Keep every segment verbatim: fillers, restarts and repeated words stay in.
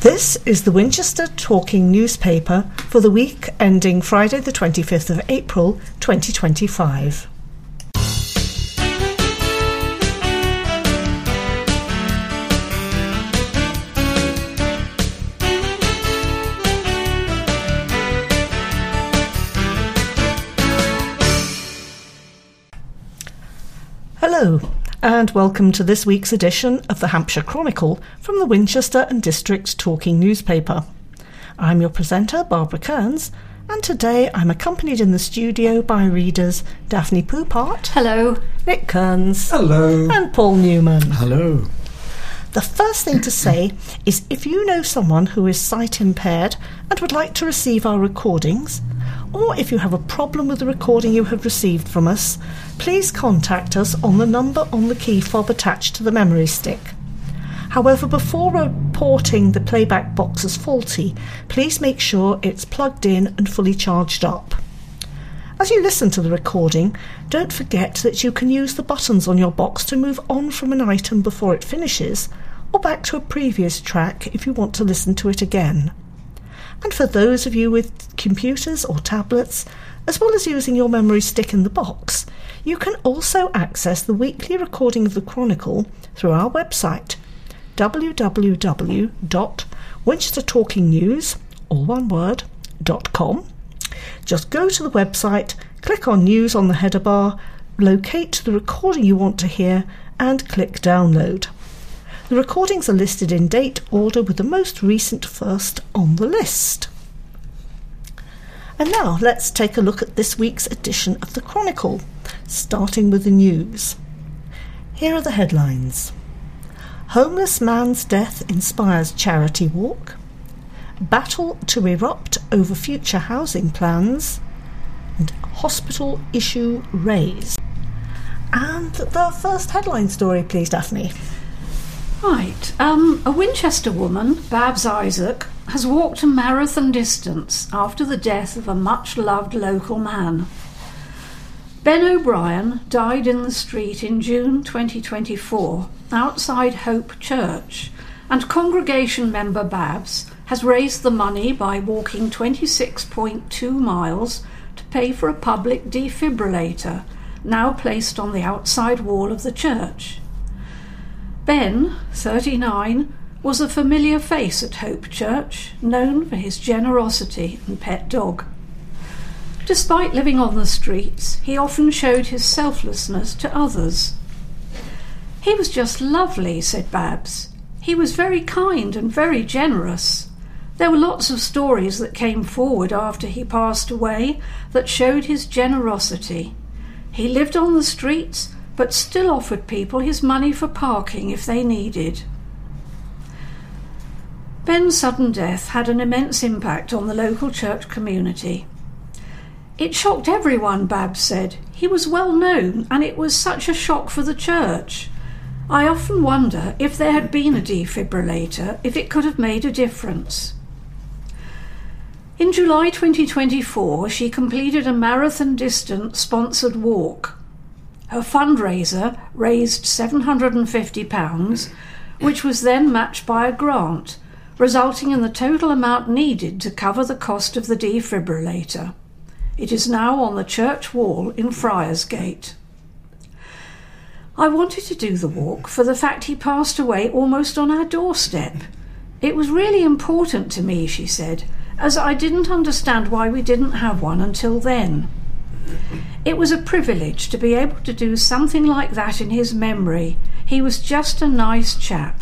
This is the Winchester Talking newspaper for the week ending Friday the twenty-fifth of April twenty twenty-five. Hello, and welcome to this week's edition of the Hampshire Chronicle from the Winchester and District Talking newspaper. I'm your presenter, Barbara Kearns, and today I'm accompanied in the studio by readers Daphne Poupart. Hello. Nick Kearns. Hello. And Paul Newman. Hello. The first thing to say is if you know someone who is sight impaired and would like to receive our recordings, or if you have a problem with the recording you have received from us, please contact us on the number on the key fob attached to the memory stick. However, before reporting the playback box as faulty, please make sure it's plugged in and fully charged up. As you listen to the recording, don't forget that you can use the buttons on your box to move on from an item before it finishes, or back to a previous track if you want to listen to it again. And for those of you with computers or tablets, as well as using your memory stick in the box, you can also access the weekly recording of the Chronicle through our website, w w w dot winchester talking news, all one word, dot com. Just go to the website, click on News on the header bar, locate the recording you want to hear, and click Download. The recordings are listed in date order with the most recent first on the list. And now let's take a look at this week's edition of the Chronicle, starting with the news. Here are the headlines. Homeless man's death inspires charity walk. Battle to erupt over future housing plans. And hospital issue raised. And the first headline story, please, Daphne. Right, um, a Winchester woman, Babs Isaac, has walked a marathon distance after the death of a much-loved local man. Ben O'Brien died in the street in June twenty twenty-four outside Hope Church, and congregation member Babs has raised the money by walking twenty-six point two miles to pay for a public defibrillator, now placed on the outside wall of the church. Ben, thirty-nine, was a familiar face at Hope Church, known for his generosity and pet dog. Despite living on the streets, he often showed his selflessness to others. He was just lovely, said Babs. He was very kind and very generous. There were lots of stories that came forward after he passed away that showed his generosity. He lived on the streets, but still offered people his money for parking if they needed. Ben's sudden death had an immense impact on the local church community. It shocked everyone, Babs said. He was well known, and it was such a shock for the church. I often wonder if there had been a defibrillator, if it could have made a difference. In July twenty twenty-four, she completed a marathon distance sponsored walk. Her fundraiser raised seven hundred fifty pounds, which was then matched by a grant, resulting in the total amount needed to cover the cost of the defibrillator. It is now on the church wall in Friarsgate. I wanted to do the walk for the fact he passed away almost on our doorstep. It was really important to me, she said, as I didn't understand why we didn't have one until then. It was a privilege to be able to do something like that in his memory. He was just a nice chap.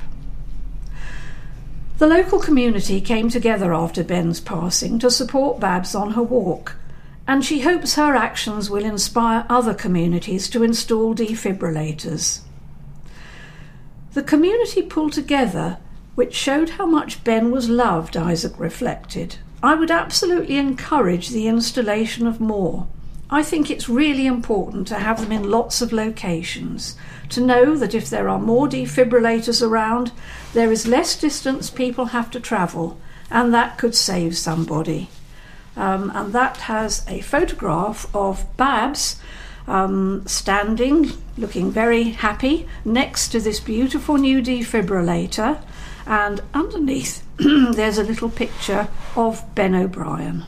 The local community came together after Ben's passing to support Babs on her walk, and she hopes her actions will inspire other communities to install defibrillators. The community pulled together, which showed how much Ben was loved, Isaac reflected. I would absolutely encourage the installation of more. I think it's really important to have them in lots of locations, to know that if there are more defibrillators around, there is less distance people have to travel, and that could save somebody. Um, and that has a photograph of Babs um, standing, looking very happy, next to this beautiful new defibrillator, and underneath there's a little picture of Ben O'Brien.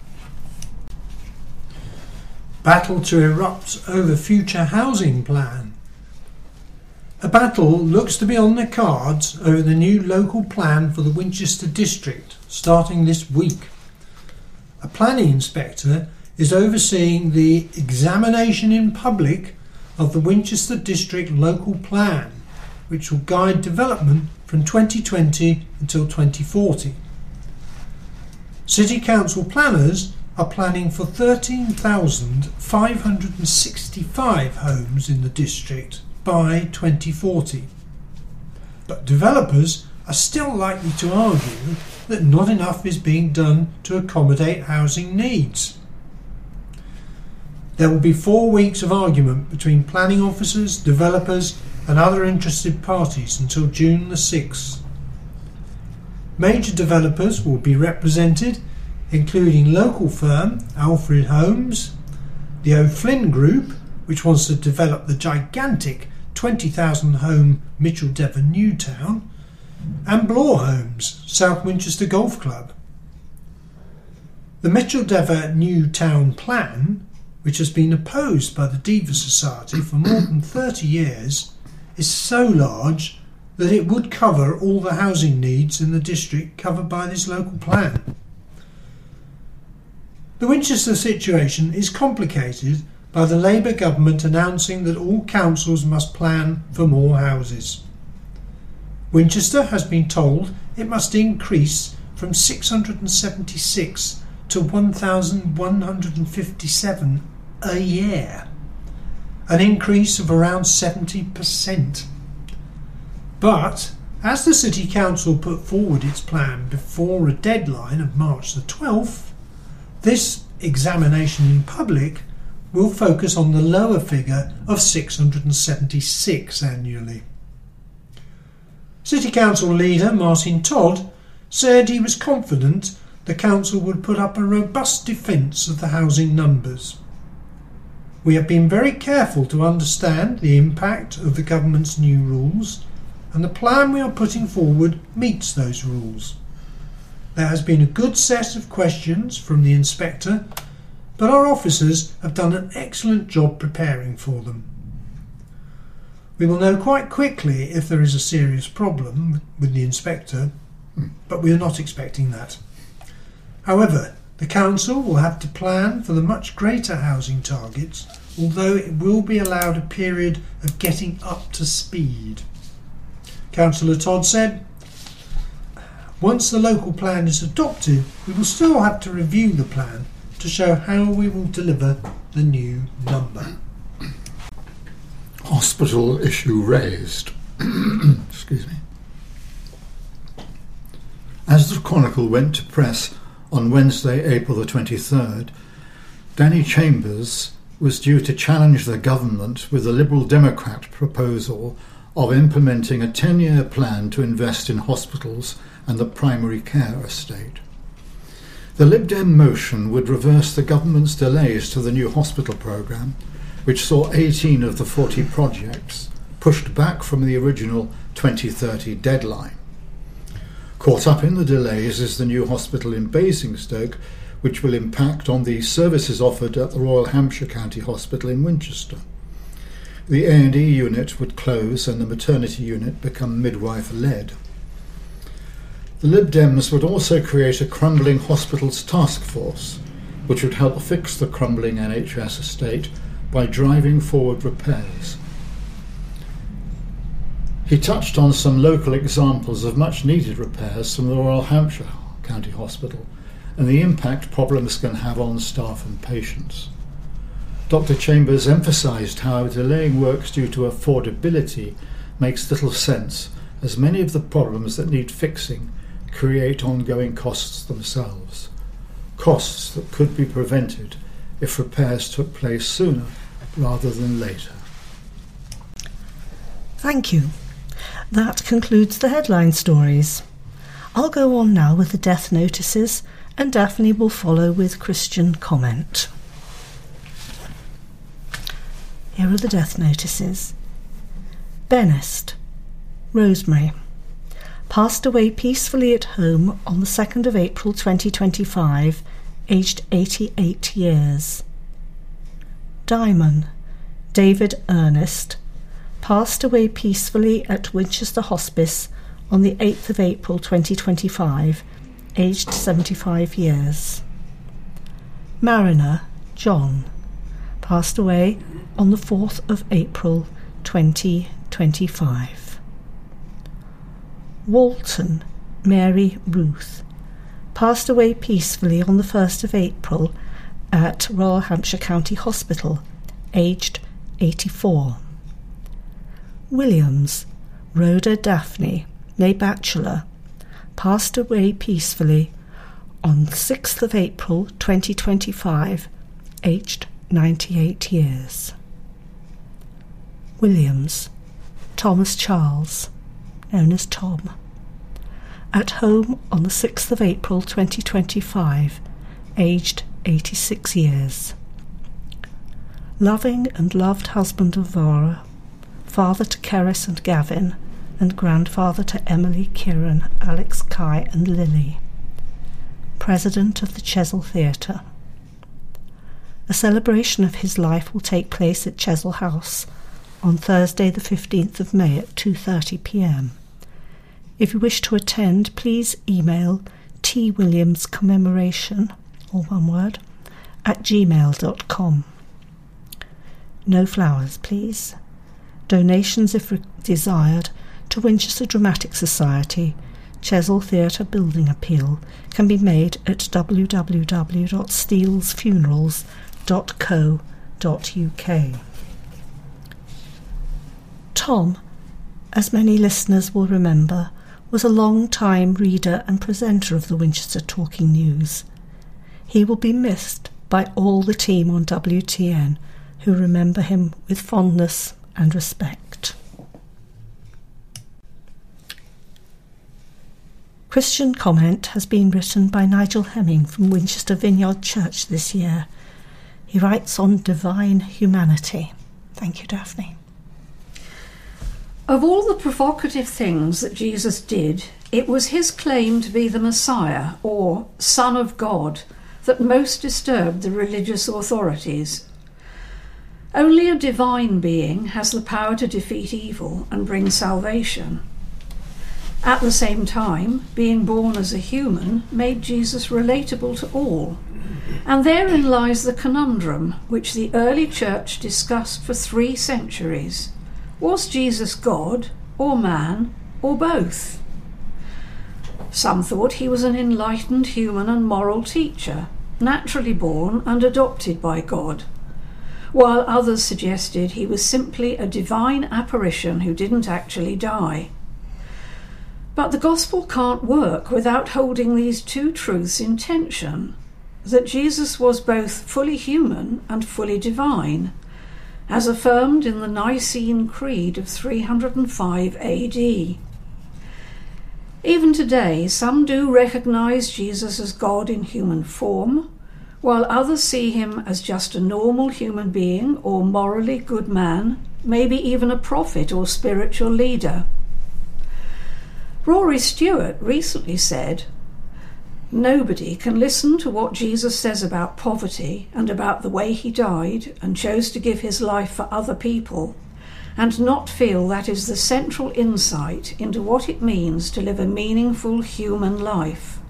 Battle to erupt over future housing plan. A battle looks to be on the cards over the new local plan for the Winchester district starting this week. A planning inspector is overseeing the examination in public of the Winchester district local plan, which will guide development from twenty twenty until twenty forty. City Council planners are planning for thirteen thousand five hundred sixty-five homes in the district by twenty forty. But developers are still likely to argue that not enough is being done to accommodate housing needs. There will be four weeks of argument between planning officers, developers and other interested parties until June the sixth. Major developers will be represented, including local firm Alfred Homes, the O'Flynn Group, which wants to develop the gigantic twenty thousand home Mitchell Devon Newtown, and Blore Homes, South Winchester Golf Club. The Mitchell Devon Newtown plan, which has been opposed by the Diva Society for more than thirty years, is so large that it would cover all the housing needs in the district covered by this local plan. The Winchester situation is complicated by the Labour government announcing that all councils must plan for more houses. Winchester has been told it must increase from six hundred seventy-six to one thousand one hundred fifty-seven a year, an increase of around seventy percent. But as the City Council put forward its plan before a deadline of March the twelfth, this examination in public will focus on the lower figure of six hundred seventy-six annually. City Council leader Martin Todd said he was confident the council would put up a robust defence of the housing numbers. We have been very careful to understand the impact of the government's new rules, and the plan we are putting forward meets those rules. There has been a good set of questions from the inspector, but our officers have done an excellent job preparing for them. We will know quite quickly if there is a serious problem with the inspector, but we are not expecting that. However, the council will have to plan for the much greater housing targets, although it will be allowed a period of getting up to speed. Councillor Todd said, "Once the local plan is adopted, we will still have to review the plan to show how we will deliver the new number." Hospital issue raised. Excuse me. As the Chronicle went to press on Wednesday, April the twenty-third, Danny Chambers was due to challenge the government with the Liberal Democrat proposal of implementing a ten-year plan to invest in hospitals and the primary care estate. The Lib Dem motion would reverse the government's delays to the new hospital programme, which saw eighteen of the forty projects pushed back from the original twenty thirty deadline. Caught up in the delays is the new hospital in Basingstoke, which will impact on the services offered at the Royal Hampshire County Hospital in Winchester. The A and E unit would close and the maternity unit become midwife-led. The Lib Dems would also create a crumbling hospitals task force, which would help fix the crumbling N H S estate by driving forward repairs. He touched on some local examples of much needed repairs from the Royal Hampshire County Hospital and the impact problems can have on staff and patients. Doctor Chambers emphasised how delaying works due to affordability makes little sense, as many of the problems that need fixing create ongoing costs themselves, costs that could be prevented if repairs took place sooner rather than later. Thank you. That concludes the headline stories. I'll go on now with the death notices, and Daphne will follow with Christian comment. Here are the death notices. Benest, Rosemary. passed away peacefully at home on the second of April twenty twenty-five, aged eighty-eight years. Diamond, David Ernest, passed away peacefully at Winchester Hospice on the eighth of April twenty twenty-five, aged seventy-five years. Mariner, John, passed away on the fourth of April twenty twenty-five. Walton, Mary Ruth, passed away peacefully on the first of April at Royal Hampshire County Hospital, aged eighty-four. Williams, Rhoda Daphne, née Batchelor, passed away peacefully on the sixth of April twenty twenty-five, aged ninety-eight years. Williams, Thomas Charles, known as Tom, at home on the sixth of April twenty twenty-five, aged eighty-six years. Loving and loved husband of Vara, father to Keris and Gavin, and grandfather to Emily, Kieran, Alex, Kai and Lily. President of the Chesil Theatre. A celebration of his life will take place at Chesil House on Thursday the fifteenth of May at two thirty p m. If you wish to attend, please email twilliamscommemoration, all one word, at gmail dot com. No flowers, please. Donations, if re- desired, to Winchester Dramatic Society, Chesil Theatre Building Appeal, can be made at w w w dot steeles funerals dot co dot u k. Tom, as many listeners will remember, was a long-time reader and presenter of the Winchester Talking News. He will be missed by all the team on W T N, who remember him with fondness and respect. Christian comment has been written by Nigel Hemming from Winchester Vineyard Church this year. He writes on divine humanity. Thank you, Daphne. Of all the provocative things that Jesus did, it was his claim to be the Messiah, or Son of God, that most disturbed the religious authorities. Only a divine being has the power to defeat evil and bring salvation. At the same time, being born as a human made Jesus relatable to all, and therein lies the conundrum which the early church discussed for three centuries. Was Jesus God, or man, or both? Some thought he was an enlightened human and moral teacher, naturally born and adopted by God, while others suggested he was simply a divine apparition who didn't actually die. But the gospel can't work without holding these two truths in tension, that Jesus was both fully human and fully divine, as affirmed in the Nicene Creed of three hundred five A D. Even today, some do recognise Jesus as God in human form, while others see him as just a normal human being or morally good man, maybe even a prophet or spiritual leader. Rory Stewart recently said, "Nobody can listen to what Jesus says about poverty and about the way he died and chose to give his life for other people, and not feel that is the central insight into what it means to live a meaningful human life."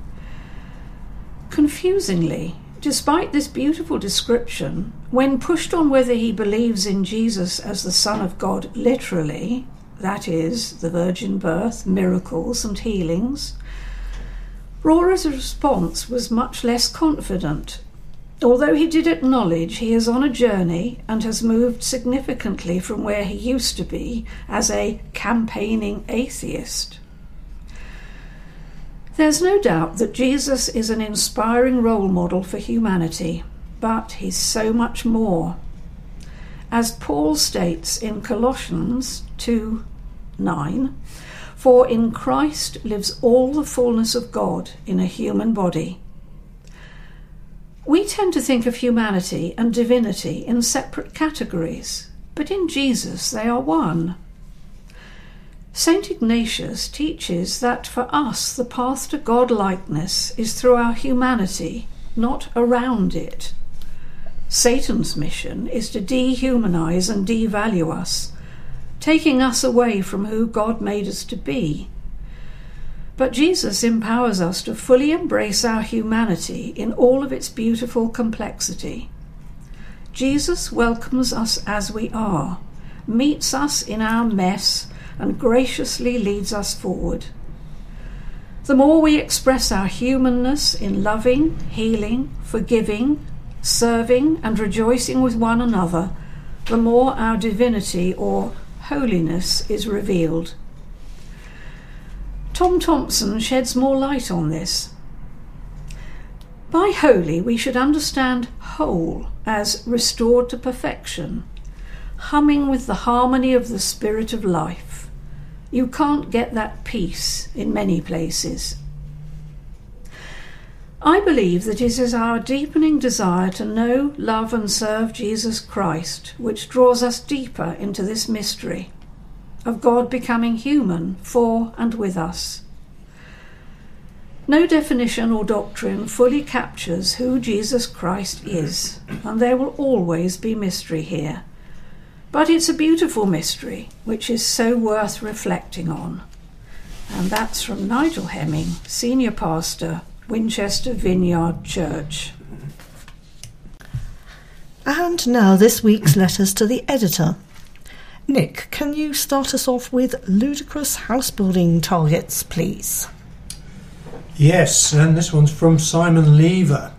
Confusingly, despite this beautiful description, when pushed on whether he believes in Jesus as the Son of God literally, that is, the virgin birth, miracles and healings, Rory's response was much less confident, although he did acknowledge he is on a journey and has moved significantly from where he used to be as a campaigning atheist. There's no doubt that Jesus is an inspiring role model for humanity, but he's so much more. As Paul states in Colossians two nine, "For in Christ lives all the fullness of God in a human body." We tend to think of humanity and divinity in separate categories, but in Jesus they are one. Saint Ignatius teaches that for us the path to God-likeness is through our humanity, not around it. Satan's mission is to dehumanize and devalue us, taking us away from who God made us to be. But Jesus empowers us to fully embrace our humanity in all of its beautiful complexity. Jesus welcomes us as we are, meets us in our mess, and graciously leads us forward. The more we express our humanness in loving, healing, forgiving, serving, and rejoicing with one another, the more our divinity or holiness is revealed. Tom Thompson sheds more light on this. By holy, we should understand whole as restored to perfection, humming with the harmony of the spirit of life. You can't get that peace in many places. I believe that it is our deepening desire to know, love and serve Jesus Christ which draws us deeper into this mystery of God becoming human for and with us. No definition or doctrine fully captures who Jesus Christ is, and there will always be mystery here. But it's a beautiful mystery, which is so worth reflecting on. And that's from Nigel Hemming, Senior Pastor, Winchester Vineyard Church. And now this week's letters to the editor. Nick, can you start us off with ludicrous house building targets, please? Yes, and this one's from Simon Lever.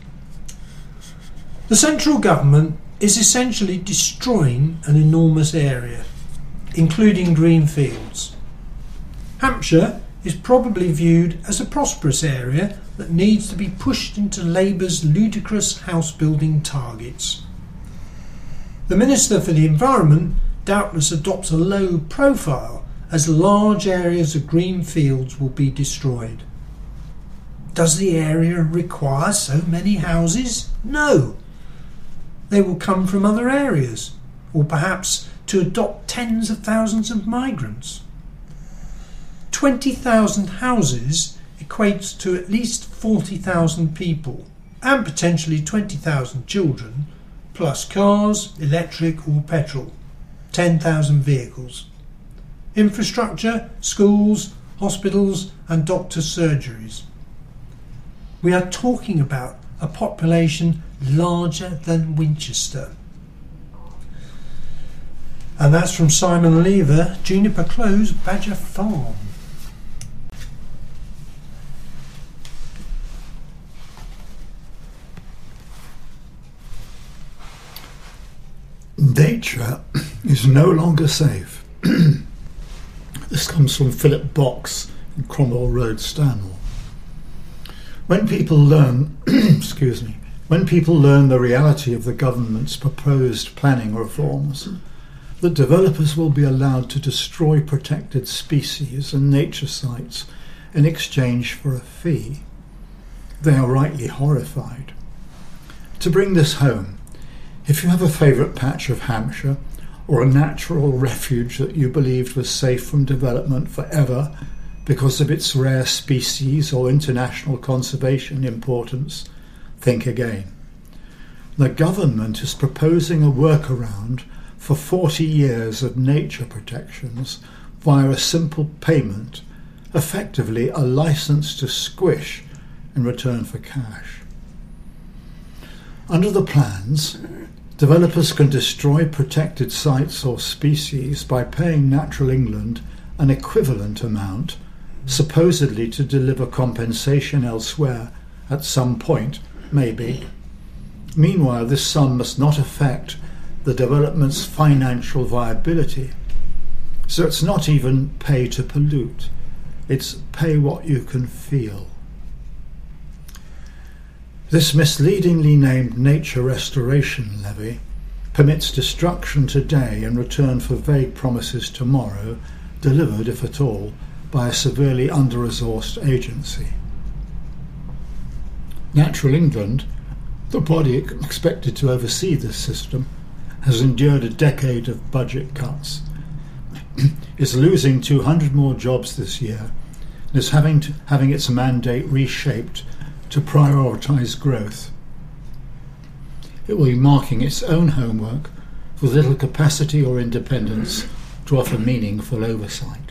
The central government is essentially destroying an enormous area, including green fields. Hampshire is probably viewed as a prosperous area that needs to be pushed into Labour's ludicrous house-building targets. The Minister for the Environment doubtless adopts a low profile as large areas of green fields will be destroyed. Does the area require so many houses? No. They will come from other areas, or perhaps to adopt tens of thousands of migrants. twenty thousand houses equates to at least forty thousand people, and potentially twenty thousand children, plus cars, electric or petrol, ten thousand vehicles. Infrastructure, schools, hospitals and doctors' surgeries. We are talking about a population larger than Winchester. And that's from Simon Lever, Juniper Close, Badger Farm. Nature is no longer safe. This comes from Philip Box in Cromwell Road, Stanmore. When people learn, excuse me, when people learn the reality of the government's proposed planning reforms, that developers will be allowed to destroy protected species and nature sites in exchange for a fee, they are rightly horrified. To bring this home, if you have a favourite patch of Hampshire or a natural refuge that you believed was safe from development forever because of its rare species or international conservation importance, think again. The government is proposing a workaround for forty years of nature protections via a simple payment, effectively a licence to squish in return for cash. Under the plans, developers can destroy protected sites or species by paying Natural England an equivalent amount, supposedly to deliver compensation elsewhere at some point, maybe. Meanwhile, this sum must not affect the development's financial viability. So it's not even pay to pollute, it's pay what you can feel. This misleadingly named Nature Restoration Levy permits destruction today in return for vague promises tomorrow, delivered, if at all, by a severely under-resourced agency. Natural England, the body expected to oversee this system, has endured a decade of budget cuts, is losing two hundred more jobs this year and is having, to, having its mandate reshaped to prioritise growth. It will be marking its own homework with little capacity or independence to offer meaningful oversight.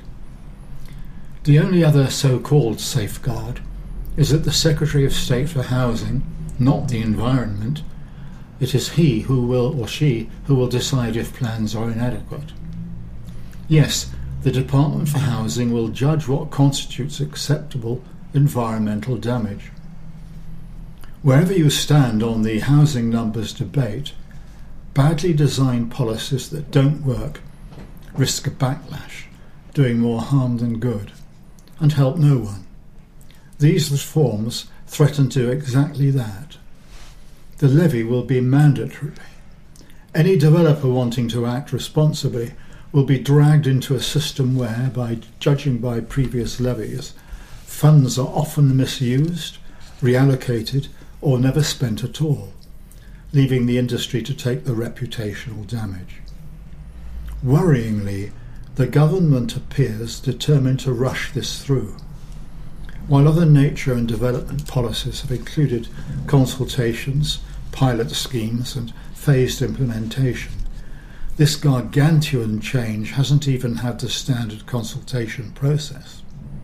The only other so-called safeguard is that the Secretary of State for Housing, not the Environment, it is he who will, or she, who will decide if plans are inadequate. Yes, the Department for Housing will judge what constitutes acceptable environmental damage. Wherever you stand on the housing numbers debate, badly designed policies that don't work risk a backlash, doing more harm than good, and help no one. These reforms threaten to do exactly that. The levy will be mandatory. Any developer wanting to act responsibly will be dragged into a system where, by judging by previous levies, funds are often misused, reallocated, or never spent at all, leaving the industry to take the reputational damage. Worryingly, the government appears determined to rush this through. While other nature and development policies have included consultations, pilot schemes, and phased implementation, this gargantuan change hasn't even had the standard consultation process.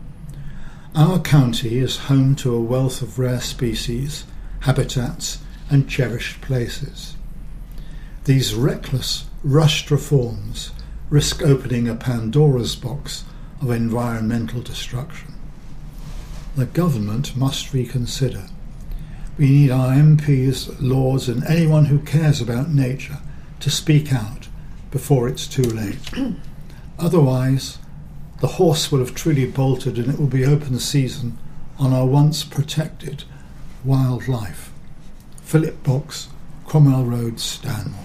Our county is home to a wealth of rare species, habitats, and cherished places. These reckless, rushed reforms risk opening a Pandora's box of environmental destruction. The government must reconsider. We need our M Ps, lords, and anyone who cares about nature to speak out before it's too late. Otherwise, the horse will have truly bolted and it will be open season on our once protected wildlife. Philip Box, Cromwell Road, Stanmore.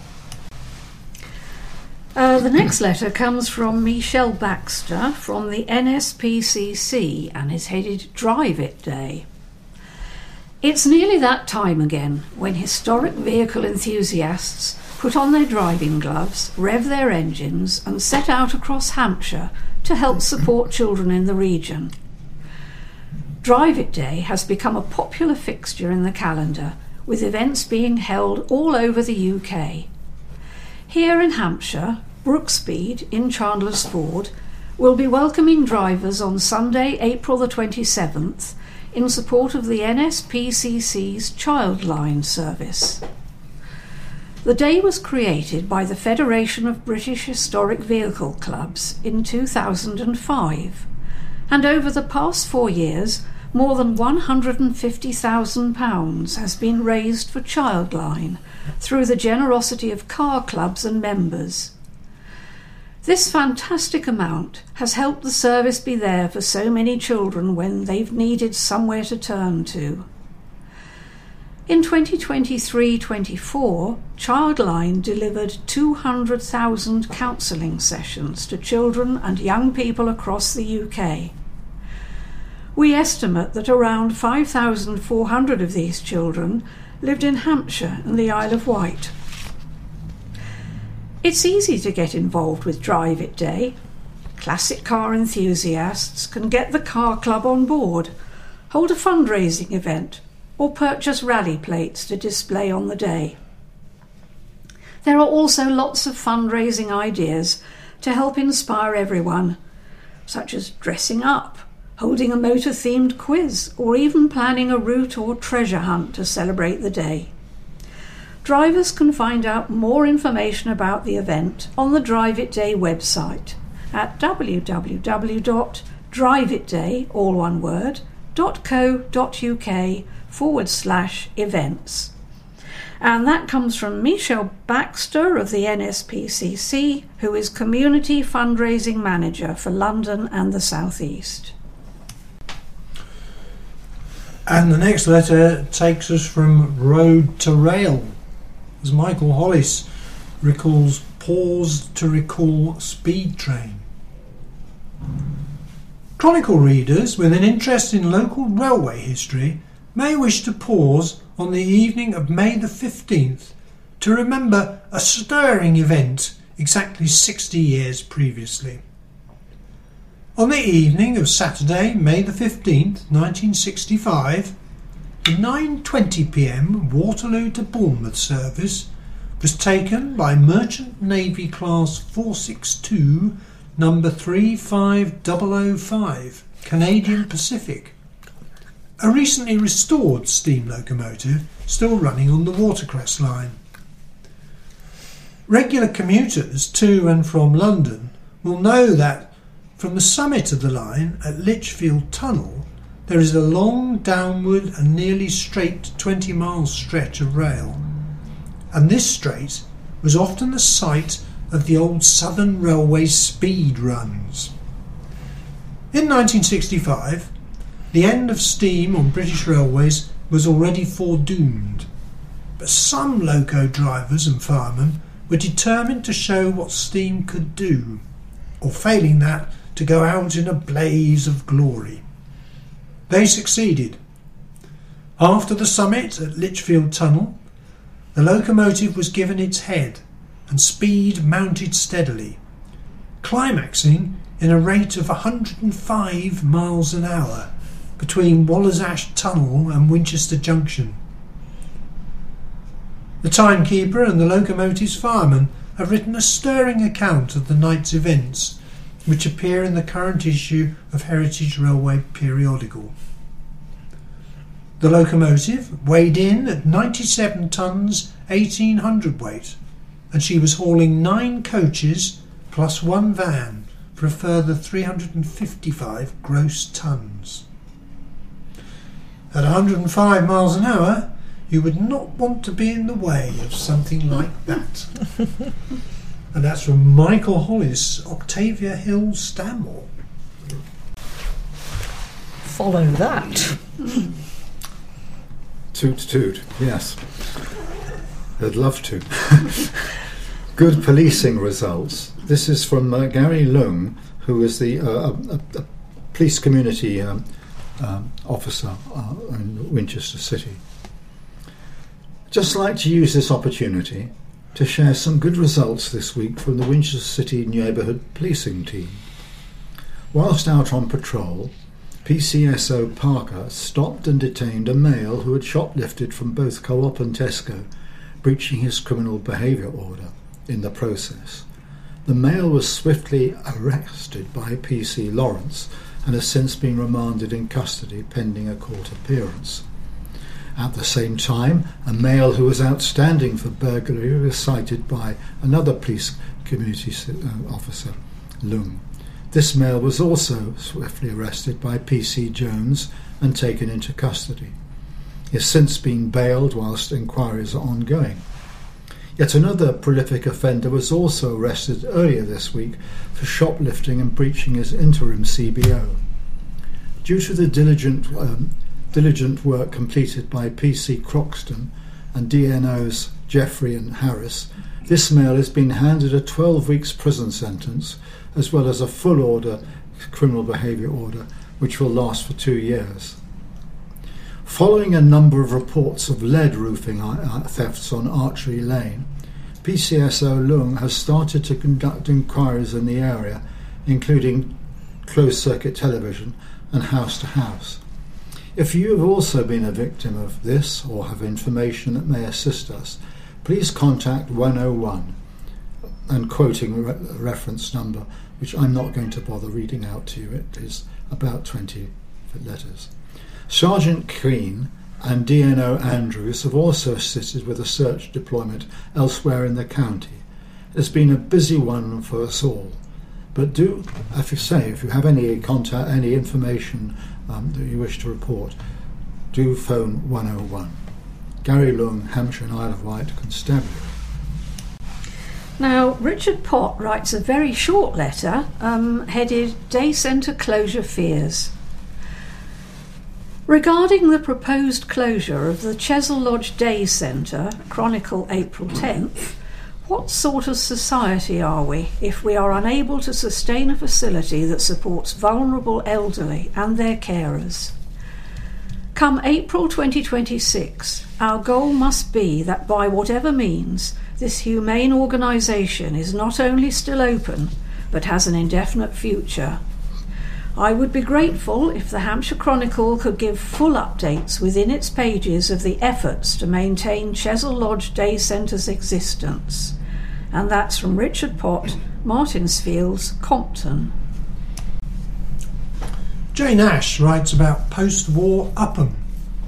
Uh, the next letter comes from Michelle Baxter from the N S P C C and is headed Drive It Day. It's nearly that time again when historic vehicle enthusiasts put on their driving gloves, rev their engines and set out across Hampshire to help support children in the region. Drive It Day has become a popular fixture in the calendar, with events being held all over the U K. Here in Hampshire, Brookspeed in Chandler's Ford will be welcoming drivers on Sunday, April the twenty-seventh, in support of the N S P C C's Childline service. The day was created by the Federation of British Historic Vehicle Clubs in two thousand five, and over the past four years, more than one hundred fifty thousand pounds has been raised for Childline through the generosity of car clubs and members. This fantastic amount has helped the service be there for so many children when they've needed somewhere to turn to. In twenty twenty-three twenty-four, Childline delivered two hundred thousand counselling sessions to children and young people across the U K. We estimate that around five thousand four hundred of these children lived in Hampshire and the Isle of Wight. It's easy to get involved with Drive It Day. Classic car enthusiasts can get the car club on board, hold a fundraising event, or purchase rally plates to display on the day. There are also lots of fundraising ideas to help inspire everyone, such as dressing up, holding a motor-themed quiz, or even planning a route or treasure hunt to celebrate the day. Drivers can find out more information about the event on the Drive It Day website at w w w dot drive it day, all one word, .co.uk forward slash events. And that comes from Michelle Baxter of the N S P C C, who is Community Fundraising Manager for London and the South East. And the next letter takes us from Road to Rail, as Michael Hollis recalls Pause to Recall Speed Train. Chronicle readers with an interest in local railway history may wish to pause on the evening of May the fifteenth to remember a stirring event exactly sixty years previously. On the evening of Saturday, May the fifteenth, nineteen sixty-five, the nine twenty p m Waterloo to Bournemouth service was taken by Merchant Navy Class four sixty-two, number three five zero zero five, Canadian Pacific, a recently restored steam locomotive still running on the Watercress line. Regular commuters to and from London will know that from the summit of the line at Lichfield Tunnel there is a long downward and nearly straight twenty mile stretch of rail, and this straight was often the site of the old Southern Railway speed runs. In nineteen sixty-five, the end of steam on British railways was already foredoomed, but some loco drivers and firemen were determined to show what steam could do, or failing that, to go out in a blaze of glory. They succeeded. After the summit at Lichfield Tunnel, the locomotive was given its head and speed mounted steadily, climaxing in a rate of one hundred five miles an hour between Wallersash Tunnel and Winchester Junction. The timekeeper and the locomotive's fireman have written a stirring account of the night's events, which appear in the current issue of Heritage Railway periodical. The locomotive weighed in at ninety-seven tons eighteen hundredweight, and she was hauling nine coaches plus one van for a further three hundred fifty-five gross tons. At one hundred five miles an hour, you would not want to be in the way of something like that. And that's from Michael Hollis, Octavia Hill, Stanmore. Follow that. Toot toot, yes. I'd love to. Good policing results. This is from uh, Gary Lung, who is the uh, a, a police community um, um, officer uh, in Winchester City. Just like to use this opportunity to share some good results this week from the Winchester City Neighbourhood Policing Team. Whilst out on patrol, P C S O Parker stopped and detained a male who had shoplifted from both Co-op and Tesco, breaching his criminal behaviour order in the process. The male was swiftly arrested by P C Lawrence and has since been remanded in custody pending a court appearance. At the same time, a male who was outstanding for burglary was cited by another police community uh, officer, Lung. This male was also swiftly arrested by P C Jones and taken into custody. He has since been bailed whilst inquiries are ongoing. Yet another prolific offender was also arrested earlier this week for shoplifting and breaching his interim C B O. Due to the diligent um, diligent work completed by P C Croxton and D N Os Jeffrey and Harris, this male has been handed a twelve weeks prison sentence as well as a full order criminal behaviour order which will last for two years. Following a number of reports of lead roofing thefts on Archery Lane, P C S O Lung has started to conduct inquiries in the area, including closed-circuit television and house-to-house. If you have also been a victim of this or have information that may assist us, please contact one oh one, and quoting a re- reference number, which I'm not going to bother reading out to you. It is about twenty letters. Sergeant Crean and D N O Andrews have also assisted with a search deployment elsewhere in the county. It has been a busy one for us all, but do, as you say, if you have any contact, any information um, that you wish to report, do phone one oh one. Gary Lung, Hampshire and Isle of Wight Constabulary. Now, Richard Pott writes a very short letter um, headed Day Centre Closure Fears. Regarding the proposed closure of the Chesil Lodge Day Centre, Chronicle April tenth, what sort of society are we if we are unable to sustain a facility that supports vulnerable elderly and their carers? Come April twenty twenty-six, our goal must be that by whatever means, this humane organisation is not only still open, but has an indefinite future. I would be grateful if the Hampshire Chronicle could give full updates within its pages of the efforts to maintain Chesil Lodge Day Centre's existence. And that's from Richard Pott, Martinsfields, Compton. Jane Ash writes about post-war Upham.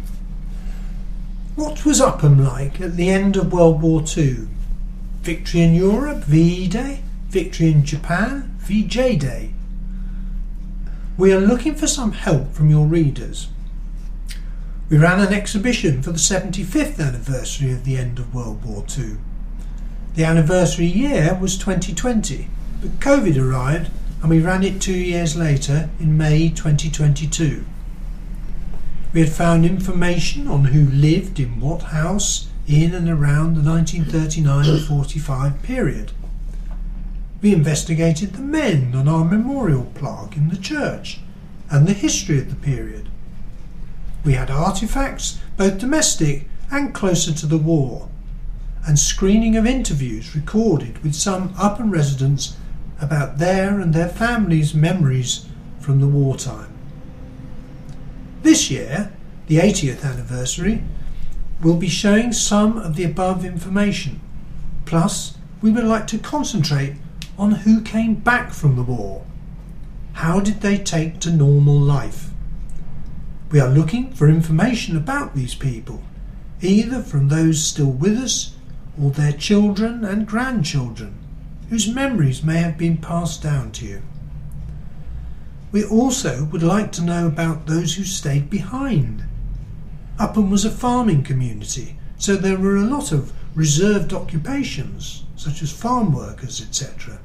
What was Upham like at the end of World War Two? Victory in Europe, V E Day. Victory in Japan, V J Day. We are looking for some help from your readers. We ran an exhibition for the seventy-fifth anniversary of the end of World War Two. The anniversary year was twenty twenty, but COVID arrived and we ran it two years later in May twenty twenty-two. We had found information on who lived in what house in and around the nineteen thirty-nine forty-five period. We investigated the men on our memorial plaque in the church and the history of the period. We had artefacts, both domestic and closer to the war, and screening of interviews recorded with some Upham residents about their and their families' memories from the wartime. This year, the eightieth anniversary, we'll be showing some of the above information. Plus, we would like to concentrate on who came back from the war. How did they take to normal life? We are looking for information about these people, either from those still with us or their children and grandchildren, whose memories may have been passed down to you. We also would like to know about those who stayed behind. Upham was a farming community, so there were a lot of reserved occupations, such as farm workers, et cetera.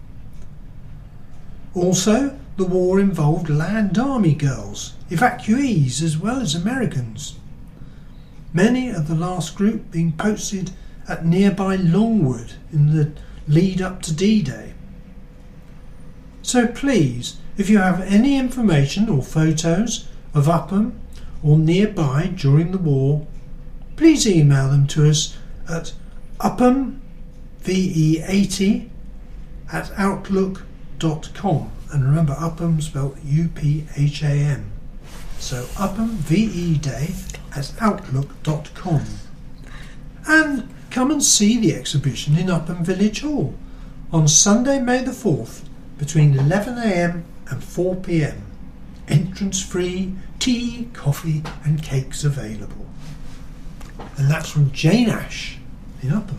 Also, the war involved Land Army girls, evacuees as well as Americans. Many of the last group being posted at nearby Longwood in the lead up to D-Day. So please, if you have any information or photos of Upham or nearby during the war, please email them to us at upham v e eighty at outlook dot com. And remember, Upham spelled U P H A M. So Upham V E Day at outlook dot com. And come and see the exhibition in Upham Village Hall on Sunday, May the fourth, between eleven a m and four p m. Entrance free, tea, coffee and cakes available. And that's from Jane Ash in Upham.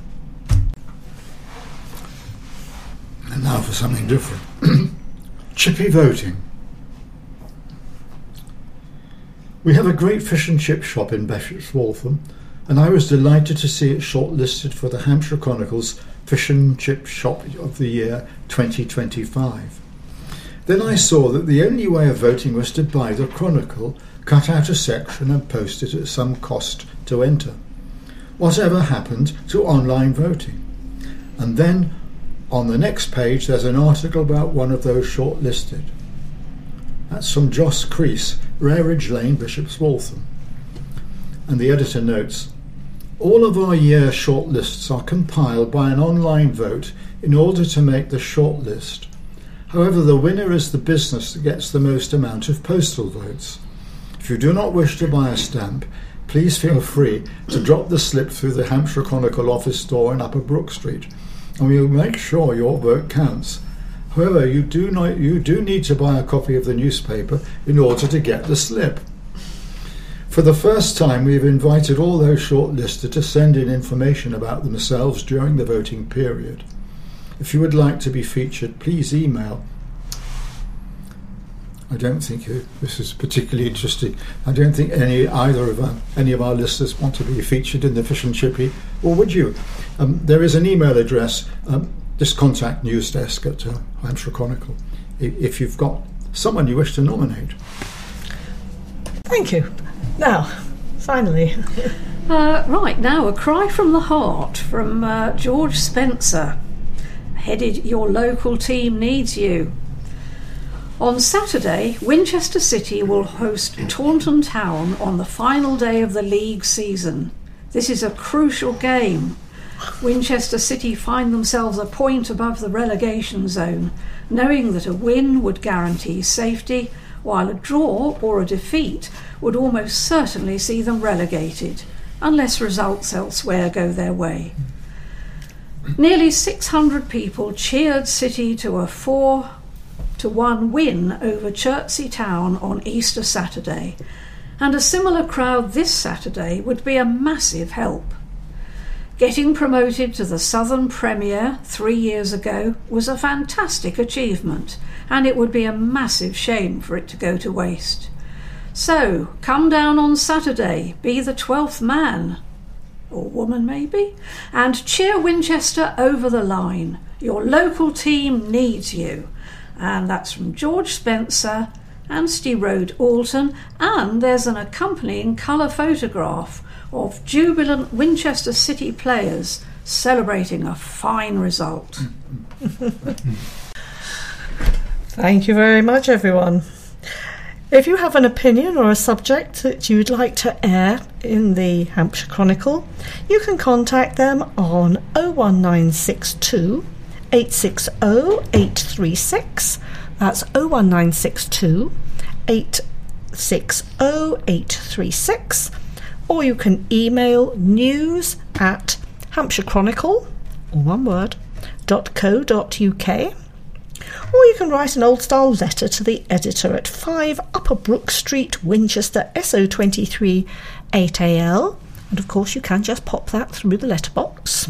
And now for something different. Chippy voting. We have a great fish and chip shop in Bishop's Waltham, and I was delighted to see it shortlisted for the Hampshire Chronicle's Fish and Chip Shop of the Year twenty twenty-five. Then I saw that the only way of voting was to buy the Chronicle, cut out a section and post it at some cost to enter. Whatever happened to online voting? And then on the next page there's an article about one of those shortlisted. That's from Joss Crease, Rareridge Lane, Bishop's Waltham. And the editor notes, all of our year shortlists are compiled by an online vote in order to make the shortlist. However, the winner is the business that gets the most amount of postal votes. If you do not wish to buy a stamp, please feel free to drop the slip through the Hampshire Chronicle office door in Upper Brook Street, and we will make sure your vote counts. However, you do not, you do need to buy a copy of the newspaper in order to get the slip. For the first time, we have invited all those shortlisted to send in information about themselves during the voting period. If you would like to be featured, please email. I don't think this is particularly interesting. I don't think any either of our, any of our listeners want to be featured in the Fish and Chippy, or would you? Um, there is an email address, um, just contact news desk at uh, Hampshire Chronicle, if, if you've got someone you wish to nominate. Thank you. Now, finally. uh, right, now a cry from the heart from uh, George Spencer, headed Your Local Team Needs You. On Saturday, Winchester City will host Taunton Town on the final day of the league season. This is a crucial game. Winchester City find themselves a point above the relegation zone, knowing that a win would guarantee safety, while a draw or a defeat would almost certainly see them relegated, unless results elsewhere go their way. Nearly six hundred people cheered City to a four to one win over Chertsey Town on Easter Saturday, and a similar crowd this Saturday would be a massive help. Getting promoted to the Southern Premier three years ago was a fantastic achievement, and it would be a massive shame for it to go to waste. So, come down on Saturday, be the twelfth man, or woman maybe, and cheer Winchester over the line. Your local team needs you. And that's from George Spencer, Anstey Road, Alton, and there's an accompanying colour photograph of jubilant Winchester City players celebrating a fine result. Thank you very much, everyone. If you have an opinion or a subject that you would like to air in the Hampshire Chronicle, you can contact them on oh one nine six two, eight six oh, eight three six. That's oh one nine six two, eight six oh, eight three six. Or you can email news at Hampshire Chronicle, all one word, dot co dot uk. Or you can write an old-style letter to the editor at five Upper Brook Street, Winchester, S O twenty-three eight A L. And of course you can just pop that through the letterbox.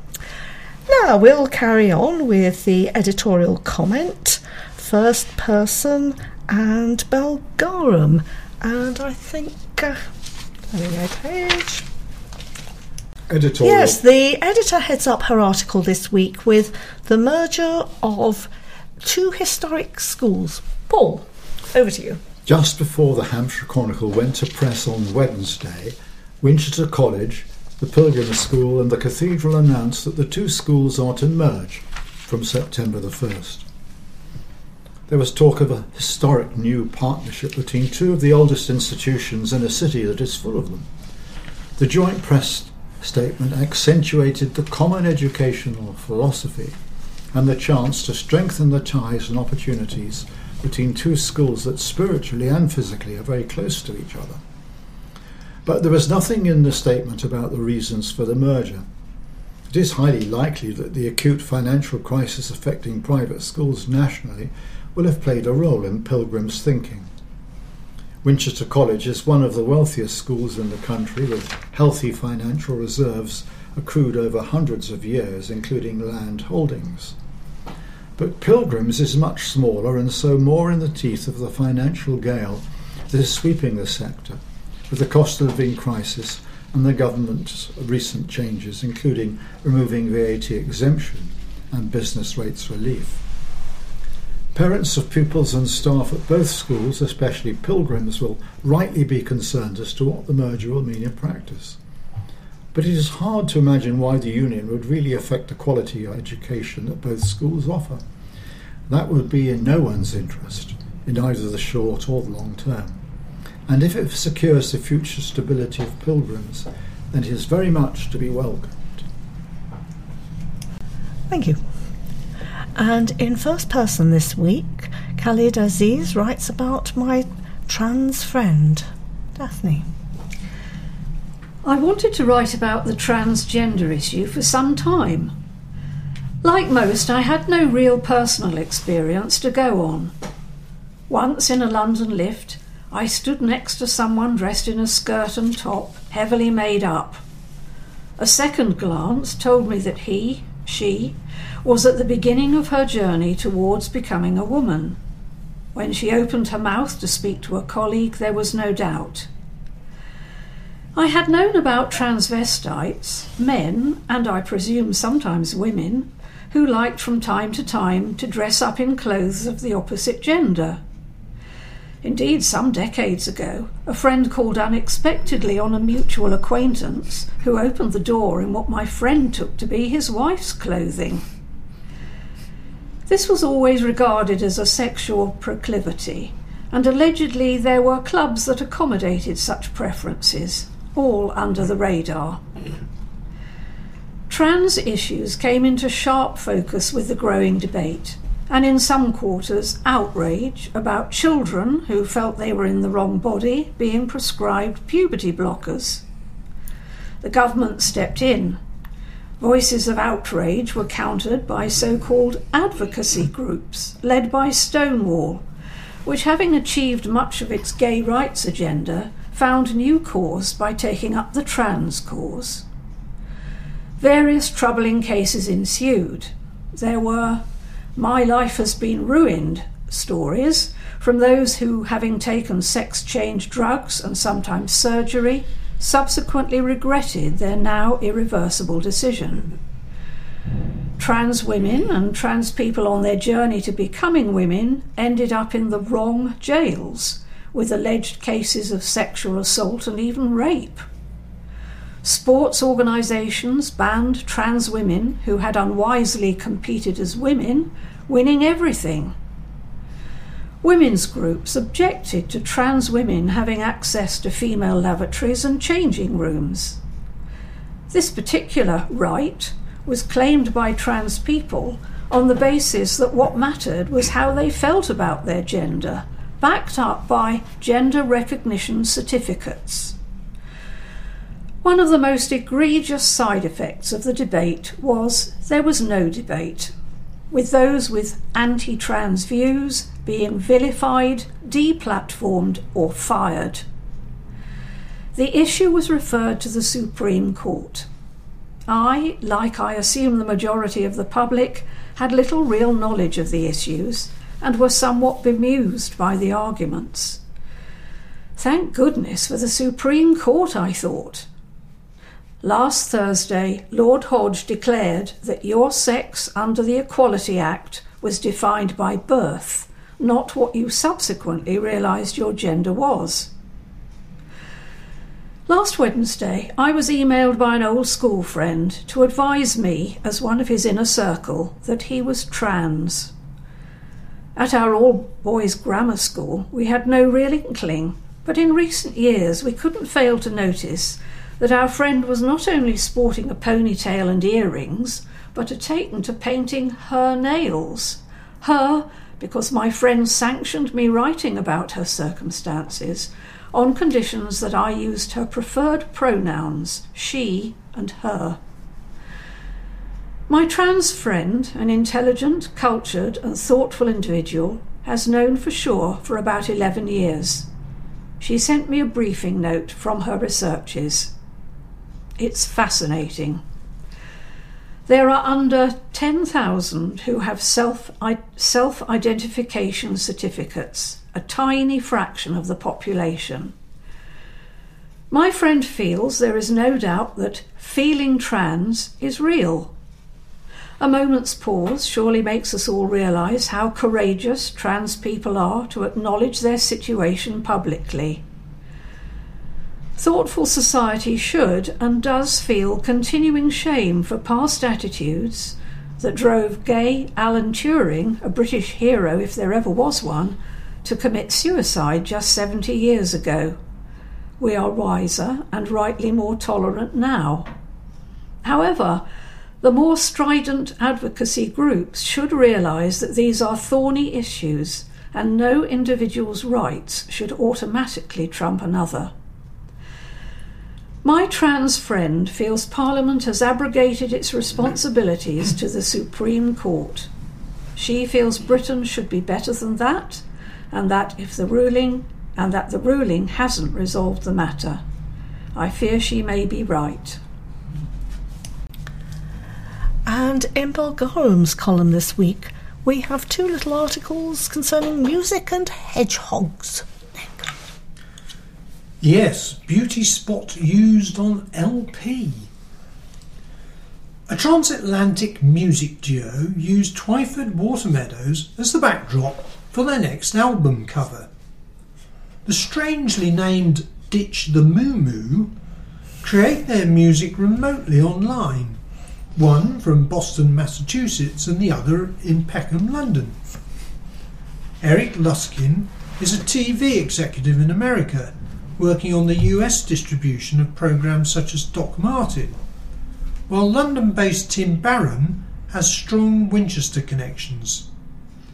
Now we'll carry on with the editorial comment, first person and Belgarum. And I think... Uh, there we go, page. Editorial. Yes, the editor heads up her article this week with the merger of two historic schools. Paul, over to you. Just before the Hampshire Chronicle went to press on Wednesday, Winchester College, the Pilgrim School and the Cathedral announced that the two schools are to merge from September the first. There was talk of a historic new partnership between two of the oldest institutions in a city that is full of them. The joint press statement accentuated the common educational philosophy and the chance to strengthen the ties and opportunities between two schools that spiritually and physically are very close to each other. But there was nothing in the statement about the reasons for the merger. It is highly likely that the acute financial crisis affecting private schools nationally will have played a role in Pilgrim's thinking. Winchester College is one of the wealthiest schools in the country, with healthy financial reserves accrued over hundreds of years, including land holdings. But Pilgrim's is much smaller and so more in the teeth of the financial gale that is sweeping the sector, with the cost of living crisis and the government's recent changes, including removing V A T exemption and business rates relief. Parents of pupils and staff at both schools, especially Pilgrim's, will rightly be concerned as to what the merger will mean in practice. But it is hard to imagine why the union would really affect the quality of education that both schools offer. That would be in no one's interest, in either the short or the long term. And if it secures the future stability of Pilgrim's, then it is very much to be welcomed. Thank you. And in first person this week, Khalid Aziz writes about my trans friend, Daphne. I wanted to write about the transgender issue for some time. Like most, I had no real personal experience to go on. Once in a London lift, I stood next to someone dressed in a skirt and top, heavily made up. A second glance told me that he, she, was at the beginning of her journey towards becoming a woman. When she opened her mouth to speak to a colleague, there was no doubt. I had known about transvestites, men, and I presume sometimes women, who liked from time to time to dress up in clothes of the opposite gender. Indeed, some decades ago, a friend called unexpectedly on a mutual acquaintance who opened the door in what my friend took to be his wife's clothing. This was always regarded as a sexual proclivity, and allegedly there were clubs that accommodated such preferences, all under the radar. Trans issues came into sharp focus with the growing debate, and in some quarters outrage about children who felt they were in the wrong body being prescribed puberty blockers. The government stepped in. Voices of outrage were countered by so-called advocacy groups led by Stonewall, which, having achieved much of its gay rights agenda, found new cause by taking up the trans cause. Various troubling cases ensued. There were "my life has been ruined" stories from those who, having taken sex-change drugs and sometimes surgery, subsequently regretted their now irreversible decision. Trans women and trans people on their journey to becoming women ended up in the wrong jails, with alleged cases of sexual assault and even rape. Sports organisations banned trans women who had unwisely competed as women, winning everything. Women's groups objected to trans women having access to female lavatories and changing rooms. This particular right was claimed by trans people on the basis that what mattered was how they felt about their gender, backed up by gender recognition certificates. One of the most egregious side effects of the debate was there was no debate, with those with anti-trans views being vilified, deplatformed, or fired. The issue was referred to the Supreme Court. I, like I assume the majority of the public, had little real knowledge of the issues and were somewhat bemused by the arguments. Thank goodness for the Supreme Court, I thought. Last Thursday, Lord Hodge declared that your sex under the Equality Act was defined by birth, not what you subsequently realised your gender was. Last Wednesday, I was emailed by an old school friend to advise me, as one of his inner circle, that he was trans. At our all-boys grammar school, we had no real inkling, but in recent years we couldn't fail to notice that our friend was not only sporting a ponytail and earrings, but had taken to painting her nails. Her, because my friend sanctioned me writing about her circumstances, on conditions that I used her preferred pronouns, she and her. My trans friend, an intelligent, cultured and thoughtful individual, has known for sure for about eleven years. She sent me a briefing note from her researches. It's fascinating. There are under ten thousand who have self, self-identification certificates, a tiny fraction of the population. My friend feels there is no doubt that feeling trans is real. A moment's pause surely makes us all realise how courageous trans people are to acknowledge their situation publicly. Thoughtful society should and does feel continuing shame for past attitudes that drove gay Alan Turing, a British hero if there ever was one, to commit suicide just seventy years ago. We are wiser and rightly more tolerant now. However, the more strident advocacy groups should realise that these are thorny issues and no individual's rights should automatically trump another. My trans friend feels Parliament has abrogated its responsibilities to the Supreme Court. She feels Britain should be better than that, and that if the ruling and that the ruling hasn't resolved the matter. I fear she may be right. And in Bulgarum's column this week, we have two little articles concerning music and hedgehogs. Yes, beauty spot used on L P. A transatlantic music duo used Twyford Watermeadows as the backdrop for their next album cover. The strangely named Ditch the Moo Moo create their music remotely online, one from Boston, Massachusetts and the other in Peckham, London. Eric Luskin is a T V executive in America, working on the U S distribution of programmes such as Doc Martin, while London-based Tim Barron has strong Winchester connections.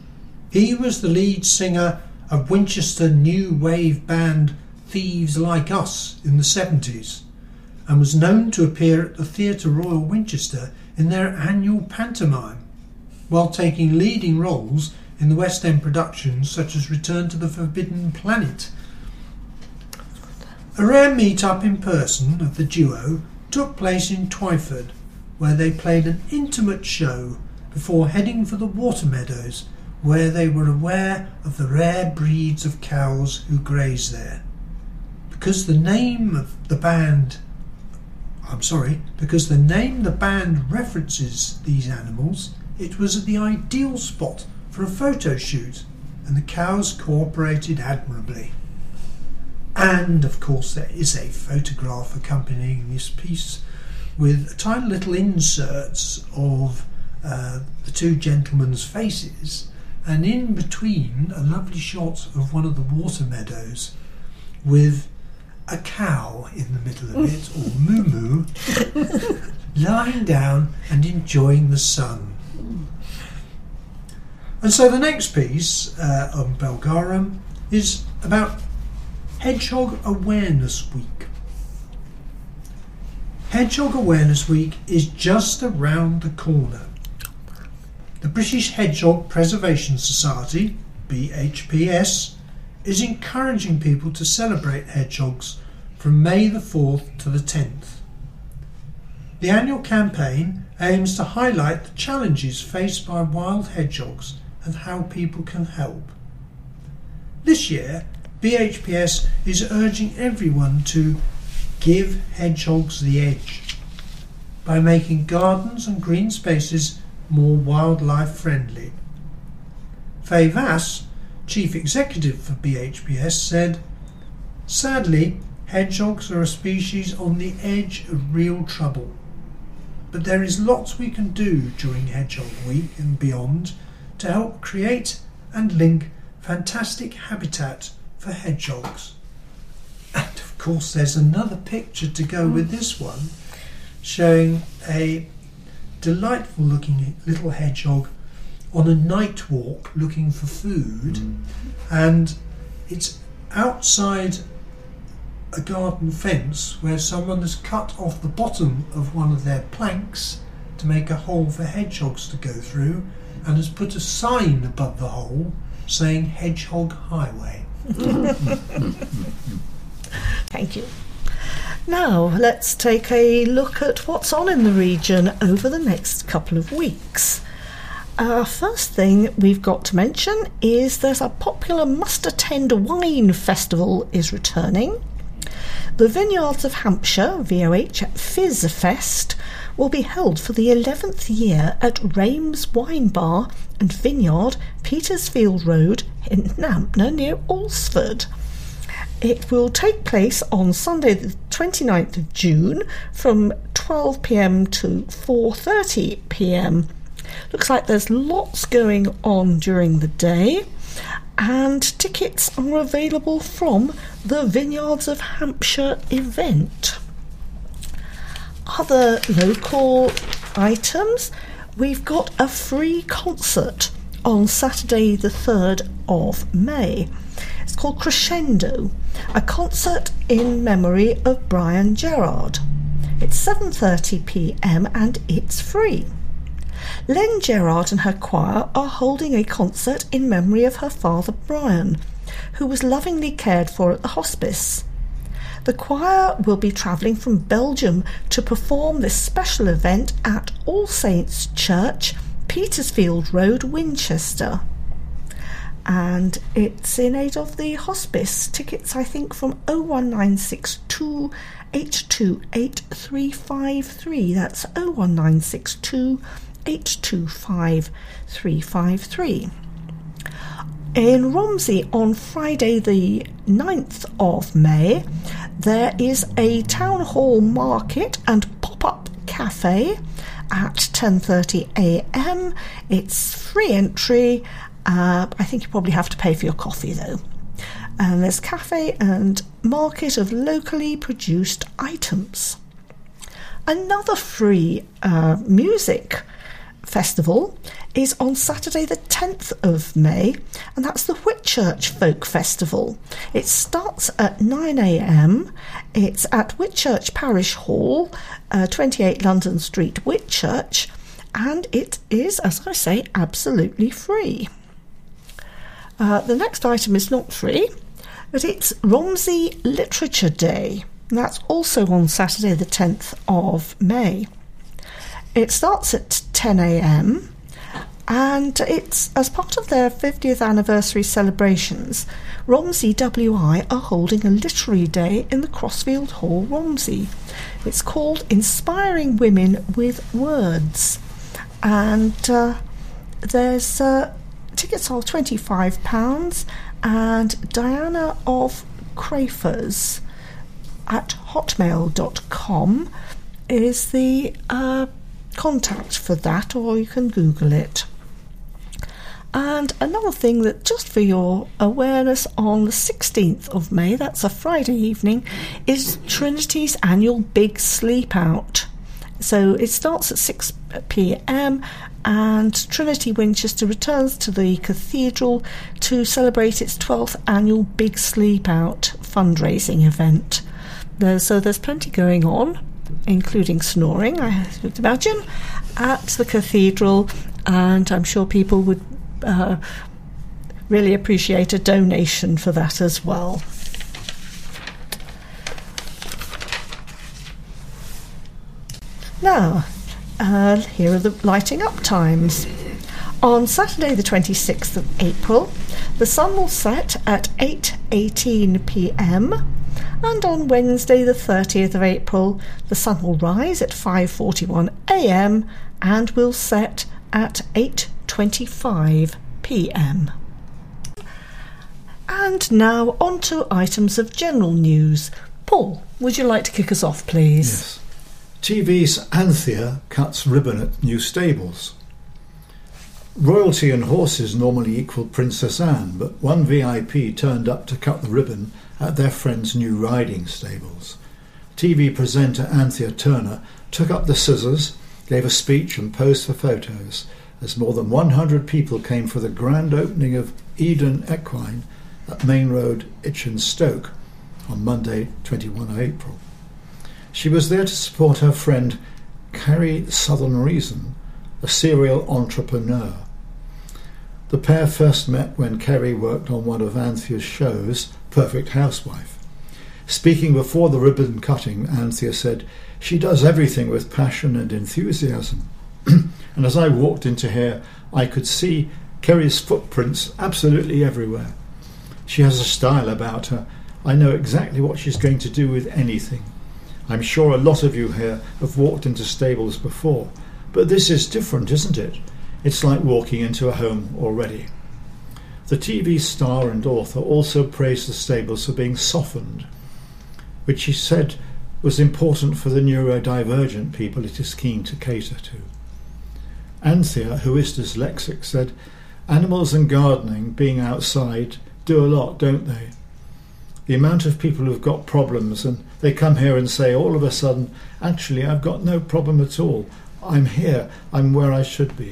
He was the lead singer of Winchester new wave band Thieves Like Us in the seventies and was known to appear at the Theatre Royal Winchester in their annual pantomime, while taking leading roles in the West End productions such as Return to the Forbidden Planet. A rare meet-up in person of the duo took place in Twyford, where they played an intimate show before heading for the Watermeadows, where they were aware of the rare breeds of cows who graze there. Because the name of the band, I'm sorry, because the name the band references these animals, it was the ideal spot for a photo shoot, and the cows cooperated admirably. And of course there is a photograph accompanying this piece with tiny little inserts of uh, the two gentlemen's faces, and in between a lovely shot of one of the Watermeadows with a cow in the middle of it, or moo-moo, lying down and enjoying the sun. And so the next piece uh, on Belgarum is about Hedgehog Awareness Week. Hedgehog Awareness Week is just around the corner. The British Hedgehog Preservation Society, B H P S, is encouraging people to celebrate hedgehogs from May the fourth to the tenth. The annual campaign aims to highlight the challenges faced by wild hedgehogs and how people can help. This year, B H P S is urging everyone to give hedgehogs the edge by making gardens and green spaces more wildlife friendly. Faye Vass, Chief Executive for B H P S, said, "Sadly, hedgehogs are a species on the edge of real trouble. But there is lots we can do during Hedgehog Week and beyond to help create and link fantastic habitat for hedgehogs." And of course there's another picture to go with this one, showing a delightful looking little hedgehog on a night walk looking for food, mm. and it's outside a garden fence where someone has cut off the bottom of one of their planks to make a hole for hedgehogs to go through, and has put a sign above the hole saying Hedgehog Highway. Thank you. Now let's take a look at what's on in the region over the next couple of weeks. Our first thing we've got to mention is there's a popular must-attend wine festival is returning. The Vineyards of Hampshire, V O H Fizz Fest, will be held for the eleventh year at Rames Wine Bar and Vineyard, Petersfield Road in Nampner near Alresford. It will take place on Sunday the twenty-ninth of June from twelve p m to four thirty p m. Looks like there's lots going on during the day, and tickets are available from the Vineyards of Hampshire event. Other local items, we've got a free concert on Saturday the third of May. It's called Crescendo, a concert in memory of Brian Gerard. It's seven thirty p m and it's free. Len Gerard and her choir are holding a concert in memory of her father Brian, who was lovingly cared for at the hospice. The choir will be travelling from Belgium to perform this special event at All Saints Church, Petersfield Road, Winchester. And it's in aid of the hospice. Tickets, I think, from oh one nine six two, eight two eight, three five three. That's oh one nine six two, eight two five, three five three. In Romsey on Friday the ninth of May, there is a town hall market and pop-up cafe at ten thirty a m. It's free entry. Uh, I think you probably have to pay for your coffee though. And there's cafe and market of locally produced items. Another free uh, music festival is on Saturday the tenth of May, and that's the Whitchurch Folk Festival. It starts at nine a m. It's at Whitchurch Parish Hall, uh, twenty-eight London Street, Whitchurch, and it is, as I say, absolutely free. Uh, the next item is not free, but it's Romsey Literature Day, and that's also on Saturday the tenth of May. It starts at ten a m, and it's as part of their fiftieth anniversary celebrations. Romsey W I are holding a literary day in the Crossfield Hall, Romsey. It's called Inspiring Women with Words, and uh, there's uh, tickets are twenty-five pounds, and Diana of Crafers at hotmail dot com is the uh, contact for that, or you can Google it. And another thing that, just for your awareness, on the sixteenth of May, that's a Friday evening, is Trinity's annual Big Sleep Out. So it starts at six p m, and Trinity Winchester returns to the cathedral to celebrate its twelfth annual Big Sleep Out fundraising event. There, so there's plenty going on, including snoring, I would imagine, at the cathedral, and I'm sure people would uh, really appreciate a donation for that as well. Now, uh, here are the lighting up times. On Saturday the twenty-sixth of April, the sun will set at eight eighteen p m, and on Wednesday the thirtieth of April, the sun will rise at five forty-one a m and will set at eight twenty-five p m. And now on to items of general news. Paul, would you like to kick us off, please? Yes. T V's Anthea cuts ribbon at new stables. Royalty and horses normally equal Princess Anne, but one V I P turned up to cut the ribbon at their friend's new riding stables. T V presenter Anthea Turner took up the scissors, gave a speech and posed for photos as more than one hundred people came for the grand opening of Eden Equine at Main Road, Itchenstoke on Monday, twenty-first of April. She was there to support her friend Carrie Southern Reason, a serial entrepreneur. The pair first met when Carrie worked on one of Anthea's shows, Perfect Housewife. Speaking before the ribbon cutting, Anthea said, "She does everything with passion and enthusiasm." And as I walked into here, I could see Carrie's footprints absolutely everywhere. She has a style about her. I know exactly what she's going to do with anything. I'm sure a lot of you here have walked into stables before, but this is different, isn't it? It's like walking into a home already. The T V star and author also praised the stables for being softened, which she said was important for the neurodivergent people it is keen to cater to. Anthea, who is dyslexic, said, "Animals and gardening, being outside, do a lot, don't they? The amount of people who've got problems and they come here and say all of a sudden, actually, I've got no problem at all. I'm here. I'm where I should be."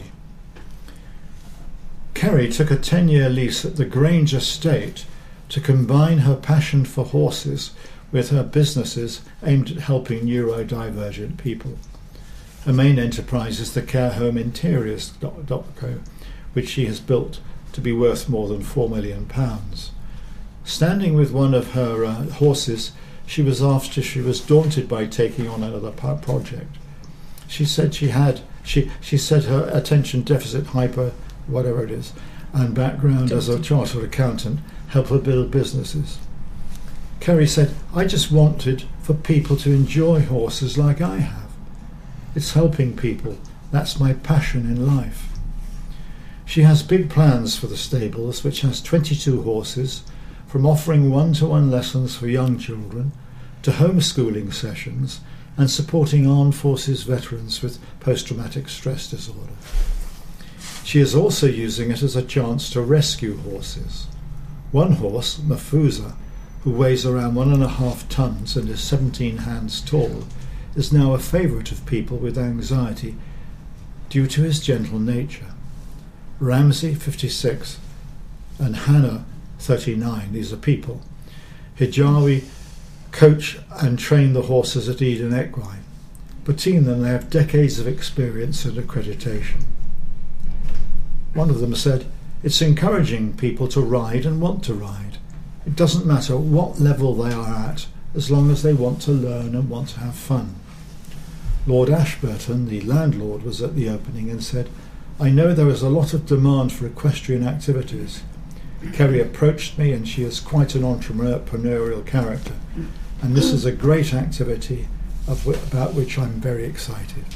Kerry took a ten-year lease at the Grange Estate to combine her passion for horses with her businesses aimed at helping neurodivergent people. Her main enterprise is the care home Interiors dot co, which she has built to be worth more than four million pounds. Standing with one of her uh, horses, she was asked if she was daunted by taking on another project. She said she had. She she said her attention deficit hyper, whatever it is, and background as a chartered accountant help her build businesses. Kerry said, "I just wanted for people to enjoy horses like I have. It's helping people. That's my passion in life." She has big plans for the stables, which has twenty-two horses, from offering one-to-one lessons for young children to homeschooling sessions and supporting armed forces veterans with post-traumatic stress disorder. She is also using it as a chance to rescue horses. One horse, Mafusa, who weighs around one and a half tons and is seventeen hands tall, is now a favourite of people with anxiety due to his gentle nature. Ramsey, fifty-six, and Hannah, thirty-nine, these are people. Hijawi coach and train the horses at Eden Equine. Between them they have decades of experience and accreditation. One of them said, "It's encouraging people to ride and want to ride. It doesn't matter what level they are at, as long as they want to learn and want to have fun." Lord Ashburton, the landlord, was at the opening and said, "I know there is a lot of demand for equestrian activities. Kerry approached me and she is quite an entrepreneurial character, and this is a great activity of w- about which I'm very excited."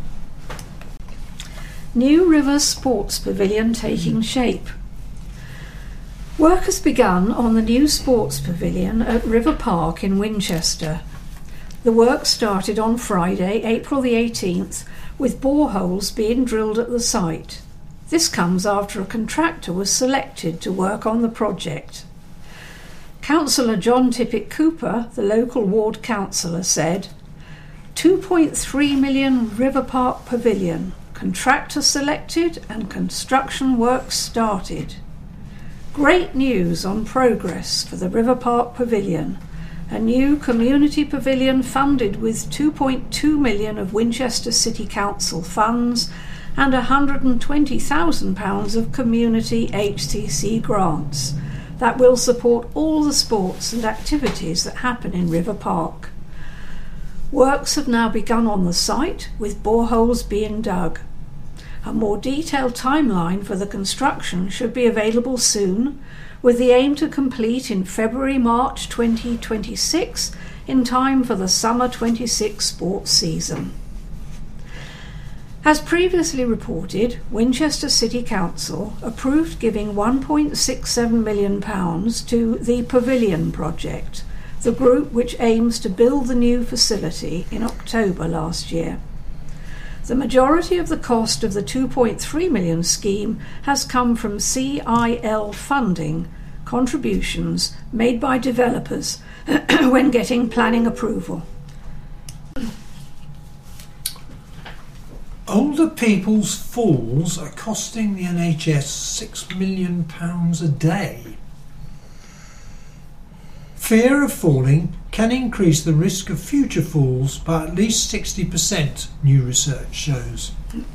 New River Sports Pavilion taking shape. Work has begun on the new Sports Pavilion at River Park in Winchester. The work started on Friday, April the eighteenth, with boreholes being drilled at the site. This comes after a contractor was selected to work on the project. Councillor John Tippett Cooper, the local ward councillor, said, two point three million River Park Pavilion, contractor selected and construction work started. Great news on progress for the River Park Pavilion, a new community pavilion funded with two point two million of Winchester City Council funds and one hundred twenty thousand pounds of community H C C grants that will support all the sports and activities that happen in River Park. Works have now begun on the site, with boreholes being dug. A more detailed timeline for the construction should be available soon, with the aim to complete in February-March twenty twenty-six, in time for the summer twenty-six sports season. As previously reported, Winchester City Council approved giving one point six seven million pounds to the Pavilion Project, the group which aims to build the new facility, in October last year. The majority of the cost of the two point three million pounds scheme has come from C I L funding, contributions made by developers when getting planning approval. Older people's falls are costing the N H S six million pounds a day. Fear of falling can increase the risk of future falls by at least sixty percent, new research shows.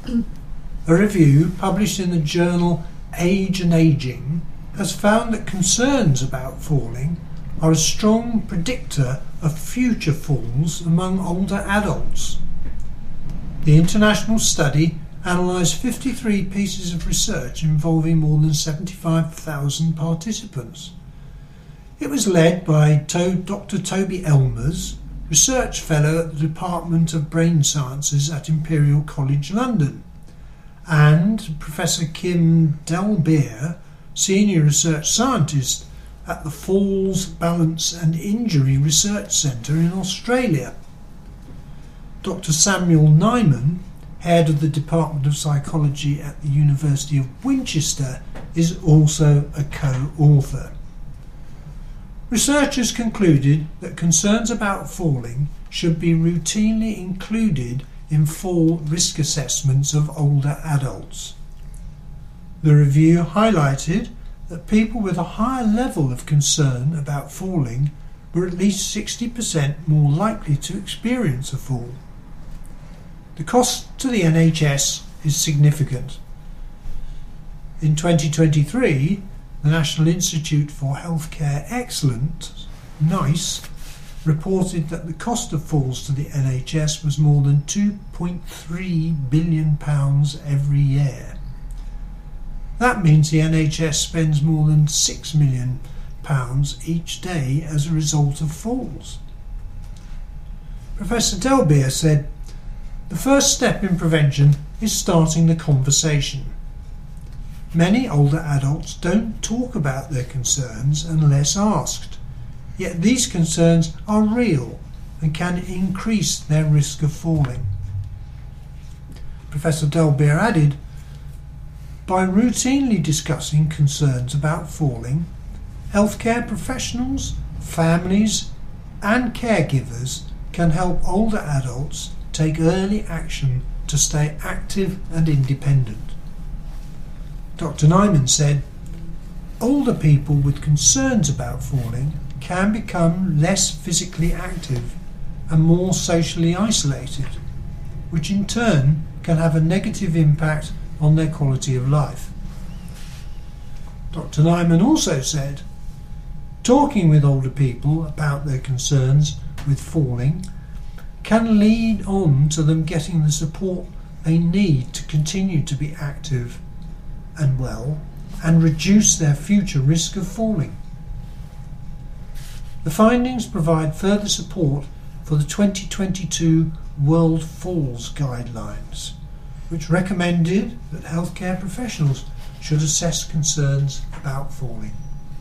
A review published in the journal Age and Ageing has found that concerns about falling are a strong predictor of future falls among older adults. The international study analysed fifty-three pieces of research involving more than seventy-five thousand participants. It was led by to- Doctor Toby Elmers, Research Fellow at the Department of Brain Sciences at Imperial College London, and Professor Kim Dalbeer, Senior Research Scientist at the Falls, Balance and Injury Research Centre in Australia. Doctor Samuel Nyman, Head of the Department of Psychology at the University of Winchester, is also a co-author. Researchers concluded that concerns about falling should be routinely included in fall risk assessments of older adults. The review highlighted that people with a higher level of concern about falling were at least sixty percent more likely to experience a fall. The cost to the N H S is significant. In twenty twenty-three, the National Institute for Healthcare Excellence, NICE, reported that the cost of falls to the N H S was more than two point three billion pounds every year. That means the N H S spends more than six million pounds each day as a result of falls. Professor Dalbeer said, "The first step in prevention is starting the conversation. Many older adults don't talk about their concerns unless asked, yet these concerns are real and can increase their risk of falling." Professor Dalbeer added, "By routinely discussing concerns about falling, healthcare professionals, families and caregivers can help older adults take early action to stay active and independent. Doctor Nyman said, older people with concerns about falling can become less physically active and more socially isolated, which in turn can have a negative impact on their quality of life. Doctor Nyman also said, talking with older people about their concerns with falling can lead on to them getting the support they need to continue to be active and well and reduce their future risk of falling. The findings provide further support for the twenty twenty-two World Falls Guidelines, which recommended that healthcare professionals should assess concerns about falling.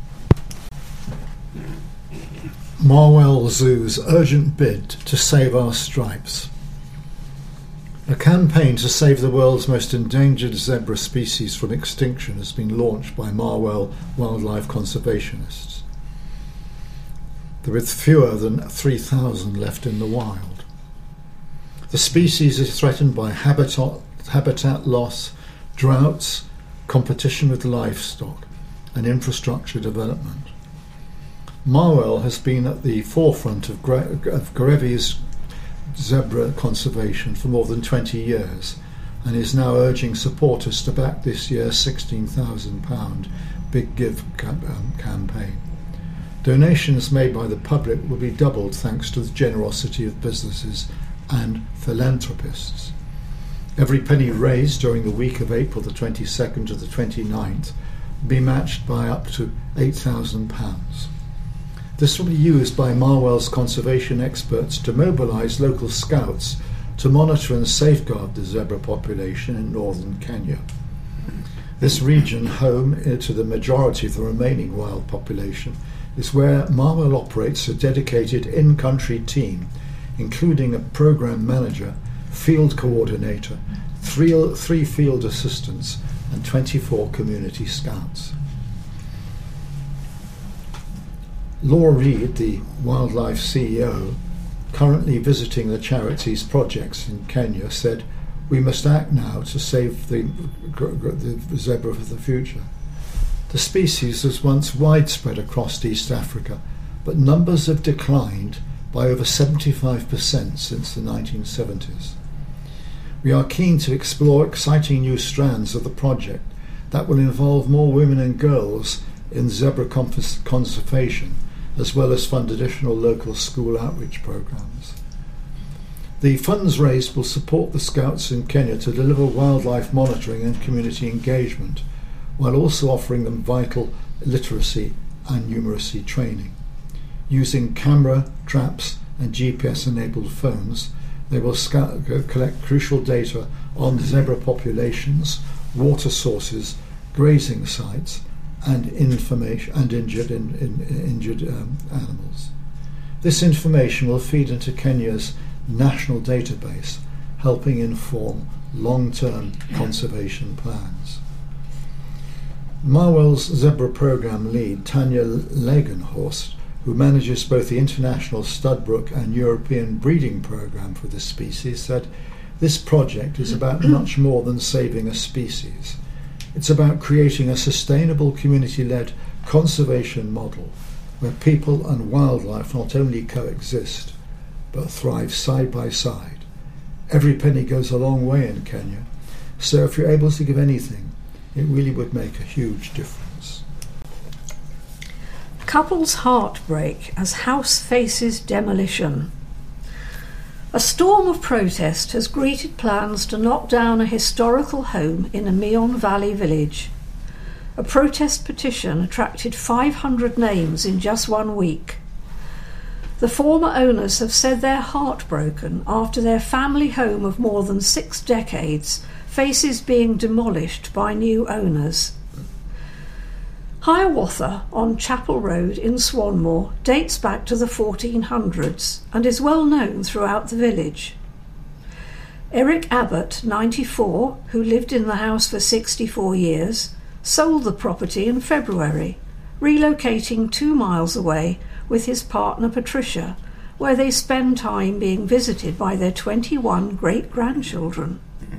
Marwell Zoo's urgent bid to save our stripes. A campaign to save the world's most endangered zebra species from extinction has been launched by Marwell wildlife conservationists. There are fewer than three thousand left in the wild. The species is threatened by habitat, habitat loss, droughts, competition with livestock, and infrastructure development. Marwell has been at the forefront of, Gre- of Grevy's zebra conservation for more than twenty years and is now urging supporters to back this year's sixteen thousand pounds Big Give cam- um, campaign. Donations made by the public will be doubled thanks to the generosity of businesses and philanthropists. Every penny raised during the week of April the twenty-second to the twenty-ninth will be matched by up to eight thousand pounds. This will be used by Marwell's conservation experts to mobilise local scouts to monitor and safeguard the zebra population in northern Kenya. This region, home to the majority of the remaining wild population, is where Marwell operates a dedicated in-country team, including a programme manager, field coordinator, three, three field assistants and twenty-four community scouts. Laura Reid, the wildlife C E O, currently visiting the charity's projects in Kenya, said, "We must act now to save the, the zebra for the future." The species was once widespread across East Africa, but numbers have declined by over seventy-five percent since the nineteen seventies. We are keen to explore exciting new strands of the project that will involve more women and girls in zebra conservation, as well as fund additional local school outreach programs. The funds raised will support the Scouts in Kenya to deliver wildlife monitoring and community engagement, while also offering them vital literacy and numeracy training. Using camera, traps and G P S-enabled phones, they will scout, collect crucial data on zebra populations, water sources, grazing sites, and information and injured in, in, injured um, animals. This information will feed into Kenya's national database, helping inform long-term conservation plans. Marwell's zebra program lead, Tanya Legenhorst, who manages both the international Studbrook and European breeding program for this species, said, "This project is about much more than saving a species. It's about creating a sustainable community-led conservation model where people and wildlife not only coexist, but thrive side by side. Every penny goes a long way in Kenya, so if you're able to give anything, it really would make a huge difference." Couple's heartbreak as house faces demolition. A storm of protest has greeted plans to knock down a historical home in a Meon Valley village. A protest petition attracted five hundred names in just one week. The former owners have said they're heartbroken after their family home of more than six decades faces being demolished by new owners. Hiawatha on Chapel Road in Swanmore dates back to the fourteen hundreds and is well known throughout the village. Eric Abbott, ninety-four, who lived in the house for sixty-four years, sold the property in February, relocating two miles away with his partner Patricia, where they spend time being visited by their twenty-one great-grandchildren.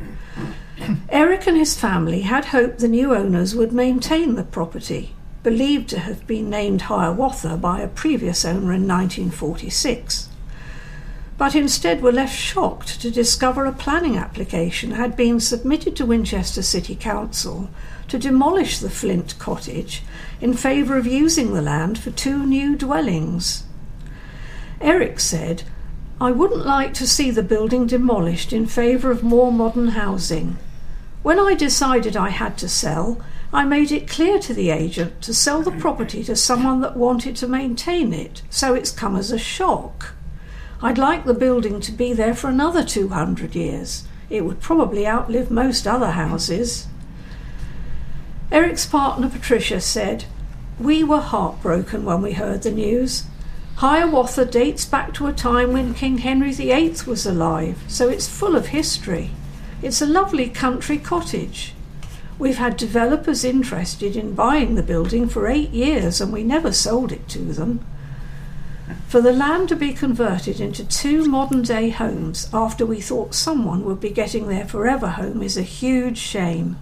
Eric and his family had hoped the new owners would maintain the property, believed to have been named Hiawatha by a previous owner in nineteen forty-six, but instead were left shocked to discover a planning application had been submitted to Winchester City Council to demolish the Flint cottage in favour of using the land for two new dwellings. Eric said, "I wouldn't like to see the building demolished in favour of more modern housing. When I decided I had to sell, I made it clear to the agent to sell the property to someone that wanted to maintain it, so it's come as a shock. I'd like the building to be there for another two hundred years. It would probably outlive most other houses." Eric's partner Patricia said, "We were heartbroken when we heard the news. Hiawatha dates back to a time when King Henry the Eighth was alive, so it's full of history. It's a lovely country cottage. We've had developers interested in buying the building for eight years and we never sold it to them. For the land to be converted into two modern-day homes after we thought someone would be getting their forever home is a huge shame."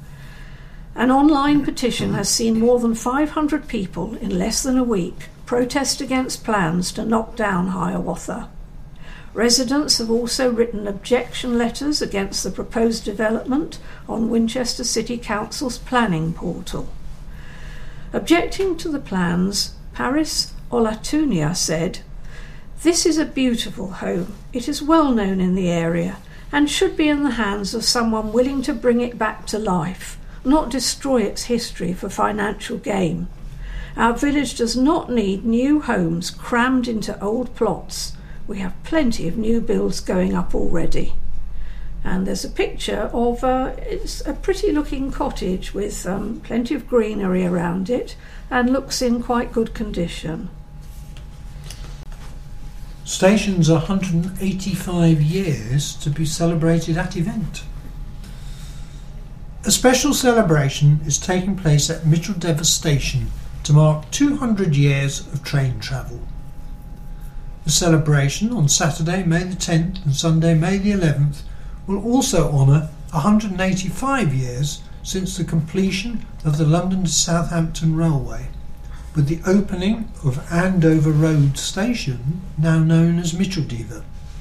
An online petition has seen more than five hundred people in less than a week protest against plans to knock down Hiawatha. Residents have also written objection letters against the proposed development on Winchester City Council's planning portal. Objecting to the plans, Paris Olatunia said, "This is a beautiful home. It is well known in the area and should be in the hands of someone willing to bring it back to life, not destroy its history for financial gain. Our village does not need new homes crammed into old plots. We have plenty of new builds going up already." And there's a picture of uh, it's a pretty looking cottage with um, plenty of greenery around it and looks in quite good condition. Station's one hundred eighty-five years to be celebrated at event. A special celebration is taking place at Micheldever Station to mark two hundred years of train travel. The celebration on Saturday, May the tenth and Sunday, May the eleventh will also honour one hundred eighty-five years since the completion of the London to Southampton Railway, with the opening of Andover Road Station, now known as Micheldever.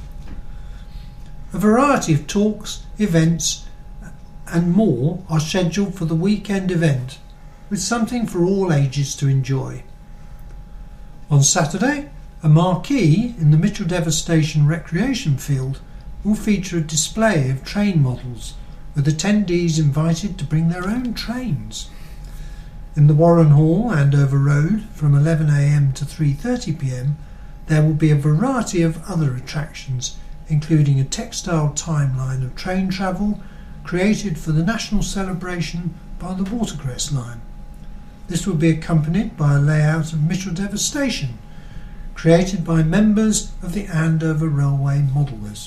A variety of talks, events and more are scheduled for the weekend event, with something for all ages to enjoy. On Saturday, a marquee in the Micheldever Station recreation field will feature a display of train models, with attendees invited to bring their own trains. In the Warren Hall, Andover Road, from eleven a m to three thirty p m, there will be a variety of other attractions, including a textile timeline of train travel created for the national celebration by the Watercress Line. This will be accompanied by a layout of Micheldever Station, created by members of the Andover Railway Modellers.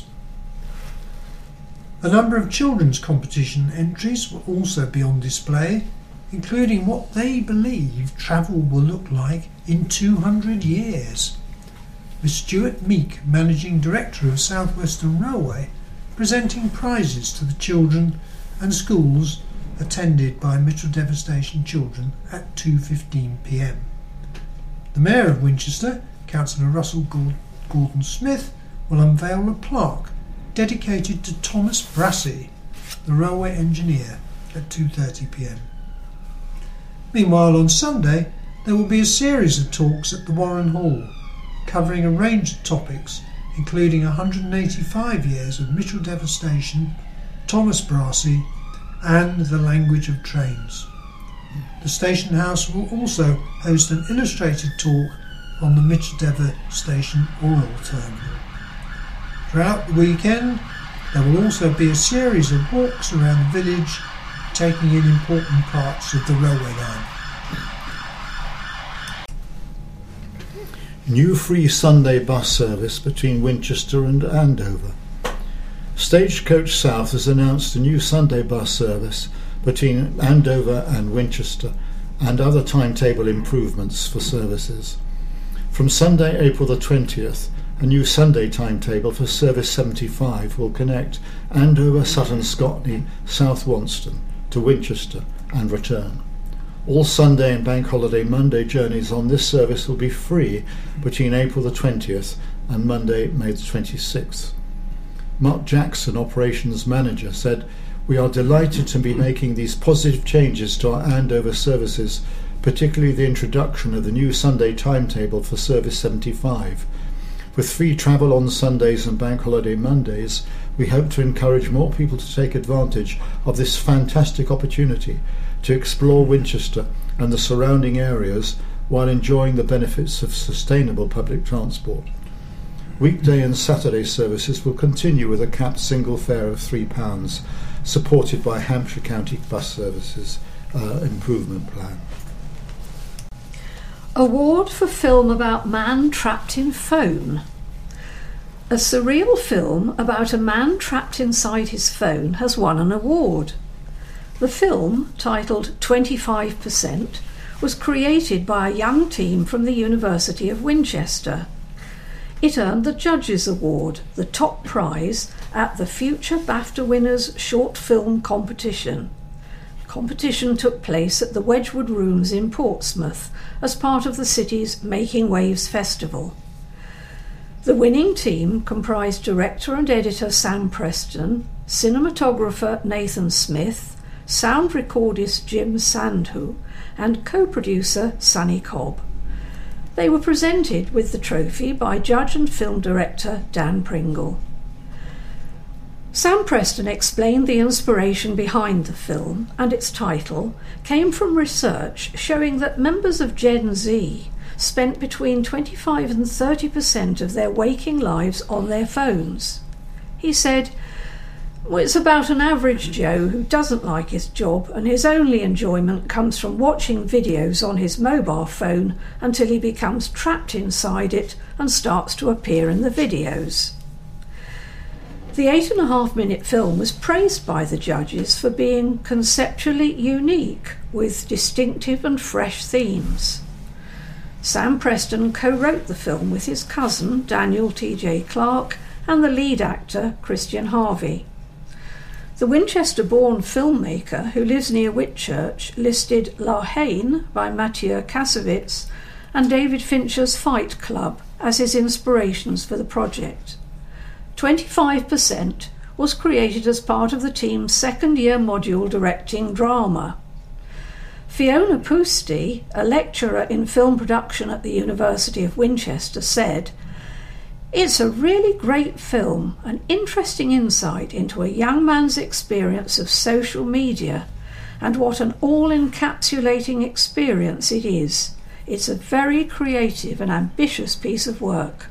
A number of children's competition entries will also be on display, including what they believe travel will look like in two hundred years, with Stuart Meek, Managing Director of South Western Railway, presenting prizes to the children and schools attended by Micheldever Station children at two fifteen p m. The Mayor of Winchester, Councillor Russell Gordon-Smith, will unveil a plaque dedicated to Thomas Brassey, the railway engineer, at two thirty p m. Meanwhile, on Sunday, there will be a series of talks at the Warren Hall, covering a range of topics, including one hundred eighty-five years of Micheldever Station, Thomas Brassey, and the language of trains. The station house will also host an illustrated talk on the Micheldever Station oil terminal. Throughout the weekend, there will also be a series of walks around the village, taking in important parts of the railway line. New free Sunday bus service between Winchester and Andover. Stagecoach South has announced a new Sunday bus service between Andover and Winchester and other timetable improvements for services. From Sunday, April the twentieth, a new Sunday timetable for Service seventy-five will connect Andover, Sutton Scotney, South Wonston to Winchester and return. All Sunday and Bank Holiday Monday journeys on this service will be free between April the twentieth and Monday, May the twenty-sixth. Mark Jackson, Operations Manager, said, "We are delighted to be making these positive changes to our Andover services, particularly the introduction of the new Sunday timetable for Service seventy-five. With free travel on Sundays and Bank Holiday Mondays, we hope to encourage more people to take advantage of this fantastic opportunity to explore Winchester and the surrounding areas while enjoying the benefits of sustainable public transport. Weekday and Saturday services will continue with a capped single fare of three pounds, supported by Hampshire County Bus Services uh, improvement plan." Award for film about man trapped in phone. A surreal film about a man trapped inside his phone has won an award. The film, titled twenty-five percent, was created by a young team from the University of Winchester. It earned the Judges Award, the top prize, at the Future BAFTA Winners Short Film Competition. The competition took place at the Wedgwood Rooms in Portsmouth as part of the city's Making Waves Festival. The winning team comprised director and editor Sam Preston, cinematographer Nathan Smith, sound recordist Jim Sandhu, and co-producer Sunny Cobb. They were presented with the trophy by judge and film director Dan Pringle. Sam Preston explained the inspiration behind the film, and its title came from research showing that members of Gen Z spent between twenty-five and thirty percent of their waking lives on their phones. He said, "Well, it's about an average Joe who doesn't like his job and his only enjoyment comes from watching videos on his mobile phone until he becomes trapped inside it and starts to appear in the videos." The eight and a half minute film was praised by the judges for being conceptually unique with distinctive and fresh themes. Sam Preston co-wrote the film with his cousin Daniel T J Clark and the lead actor Christian Harvey. The Winchester-born filmmaker who lives near Whitchurch listed La Haine by Mathieu Kassovitz and David Fincher's Fight Club as his inspirations for the project. twenty-five percent was created as part of the team's second-year module directing drama. Fiona Poosty, a lecturer in film production at the University of Winchester, said, "It's a really great film, an interesting insight into a young man's experience of social media and what an all-encapsulating experience it is. It's a very creative and ambitious piece of work."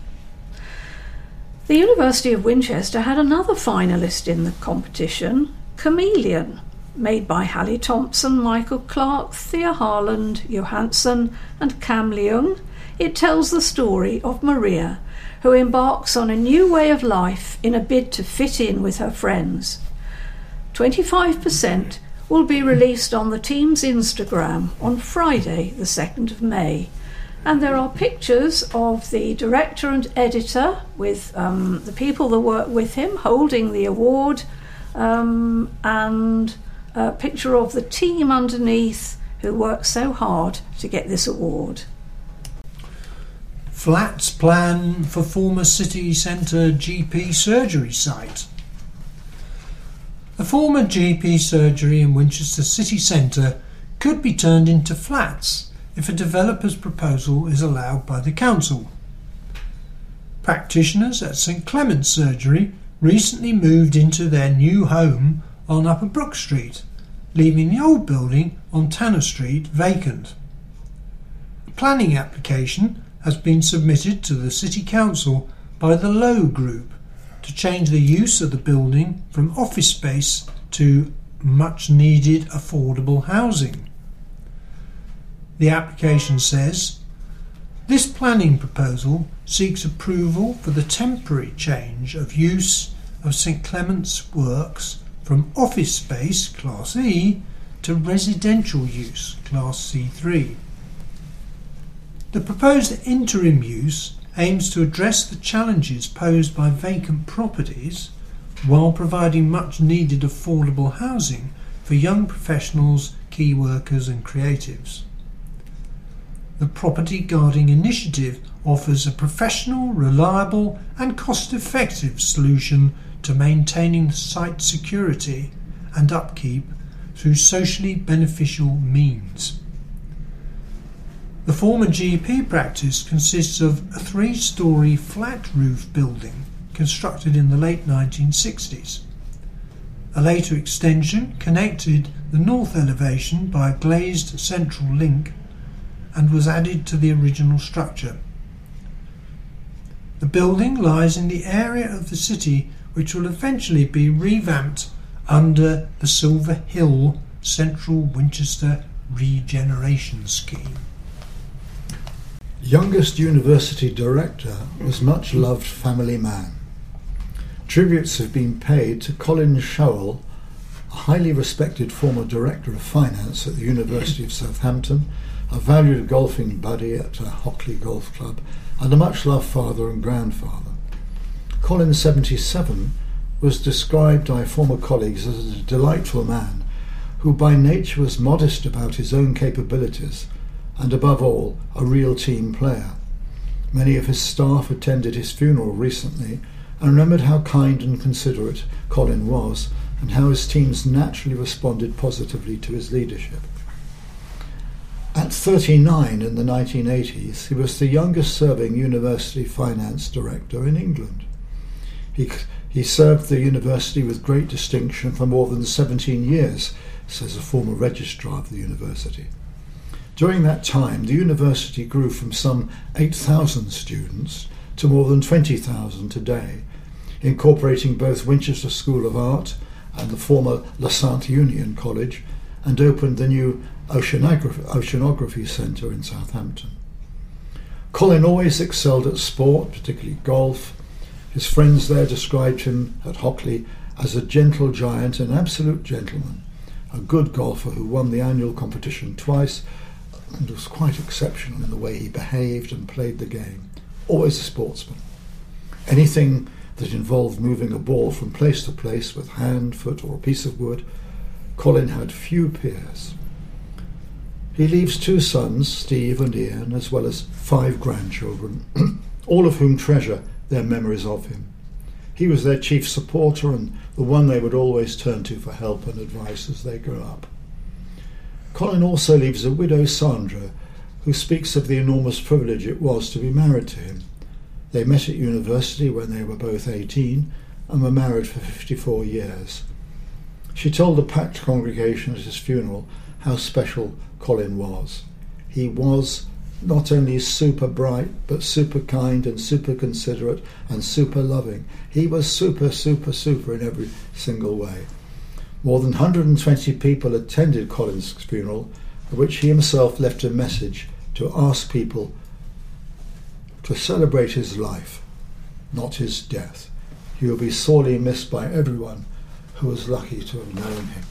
The University of Winchester had another finalist in the competition, Chameleon, made by Hallie Thompson, Michael Clark, Thea Harland, Johansson and Cam Leung. It tells the story of Maria, who embarks on a new way of life in a bid to fit in with her friends. twenty-five percent will be released on the team's Instagram on Friday, the second of May. And there are pictures of the director and editor with um, the people that work with him holding the award, um, and a picture of the team underneath who worked so hard to get this award. Flats plan for former city centre G P surgery site. The former G P surgery in Winchester city centre could be turned into flats if a developer's proposal is allowed by the council. Practitioners at St Clement's Surgery recently moved into their new home on Upper Brook Street, leaving the old building on Tanner Street vacant. A planning application has been submitted to the City Council by the Low Group to change the use of the building from office space to much needed affordable housing. The application says, "This planning proposal seeks approval for the temporary change of use of St Clement's Works from office space Class E to residential use Class C three. The proposed interim use aims to address the challenges posed by vacant properties while providing much needed affordable housing for young professionals, key workers and creatives. The Property Guarding Initiative offers a professional, reliable and cost-effective solution to maintaining site security and upkeep through socially beneficial means. The former G P practice consists of a three-storey flat roof building constructed in the late nineteen sixties. A later extension connected the north elevation by a glazed central link and was added to the original structure. The building lies in the area of the city which will eventually be revamped under the Silver Hill Central Winchester Regeneration Scheme. Youngest university director was much loved family man. Tributes have been paid to Colin Showell, a highly respected former director of finance at the University of Southampton, a valued golfing buddy at uh, Hockley Golf Club, and a much-loved father and grandfather. Colin, seventy-seven, was described by former colleagues as a delightful man who by nature was modest about his own capabilities and, above all, a real team player. Many of his staff attended his funeral recently and remembered how kind and considerate Colin was and how his teams naturally responded positively to his leadership. At thirty-nine in the nineteen eighties, he was the youngest serving university finance director in England. He, he served the university with great distinction for more than seventeen years, says a former registrar of the university. During that time, the university grew from some eight thousand students to more than twenty thousand today, incorporating both Winchester School of Art and the former La Sainte Union College, and opened the new Oceanography, Oceanography Centre in Southampton. Colin always excelled at sport, particularly golf. His friends there described him at Hockley as a gentle giant, an absolute gentleman, a good golfer who won the annual competition twice and was quite exceptional in the way he behaved and played the game. Always a sportsman. Anything that involved moving a ball from place to place with hand, foot or a piece of wood, Colin had few peers. He leaves two sons, Steve and Ian, as well as five grandchildren, all of whom treasure their memories of him. He was their chief supporter and the one they would always turn to for help and advice as they grew up. Colin also leaves a widow, Sandra, who speaks of the enormous privilege it was to be married to him. They met at university when they were both eighteen and were married for fifty-four years. She told the packed congregation at his funeral how special Colin was. He was not only super bright, but super kind and super considerate and super loving. He was super, super, super in every single way. More than one hundred twenty people attended Colin's funeral, at which he himself left a message to ask people to celebrate his life, not his death. He will be sorely missed by everyone who was lucky to have known him.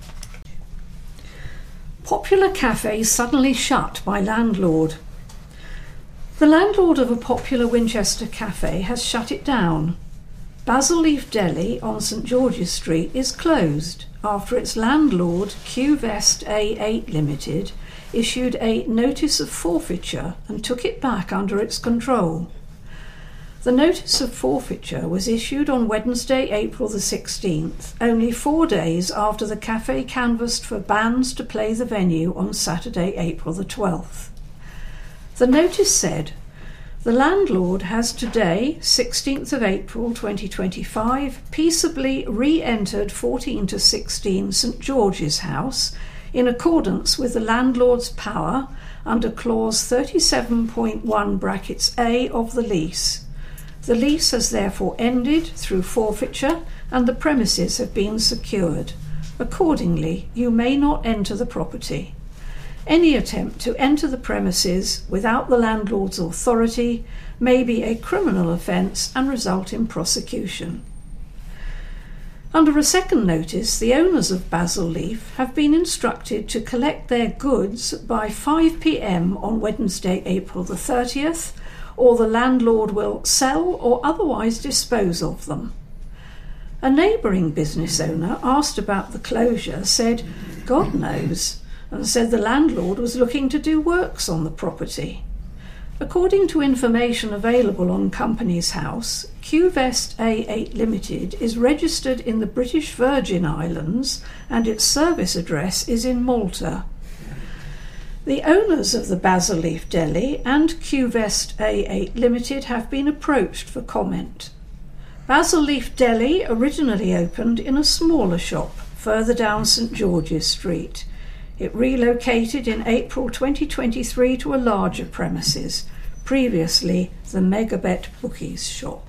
Popular cafe suddenly shut by landlord. The landlord of a popular Winchester cafe has shut it down. Basil Leaf Deli on St George's Street is closed after its landlord, Q-Vest A eight Limited, issued a notice of forfeiture and took it back under its control. The notice of forfeiture was issued on Wednesday, April the sixteenth, only four days after the cafe canvassed for bands to play the venue on Saturday, April the twelfth. The notice said, "The landlord has today, sixteenth of April twenty twenty-five, peaceably re-entered fourteen to sixteen St George's House in accordance with the landlord's power under clause thirty-seven point one brackets A of the lease. The lease has therefore ended through forfeiture and the premises have been secured. Accordingly, you may not enter the property. Any attempt to enter the premises without the landlord's authority may be a criminal offence and result in prosecution." Under a second notice, the owners of Basil Leaf have been instructed to collect their goods by five p m on Wednesday, April the thirtieth, or the landlord will sell or otherwise dispose of them. A neighbouring business owner, asked about the closure, said, "God knows," and said the landlord was looking to do works on the property. According to information available on Companies House, Qvest A eight Limited is registered in the British Virgin Islands and its service address is in Malta. The owners of the Basil-Leaf Deli and Qvest A eight Limited have been approached for comment. Basil-Leaf Deli originally opened in a smaller shop further down St George's Street. It relocated in April twenty twenty-three to a larger premises, previously the Megabet Bookies shop.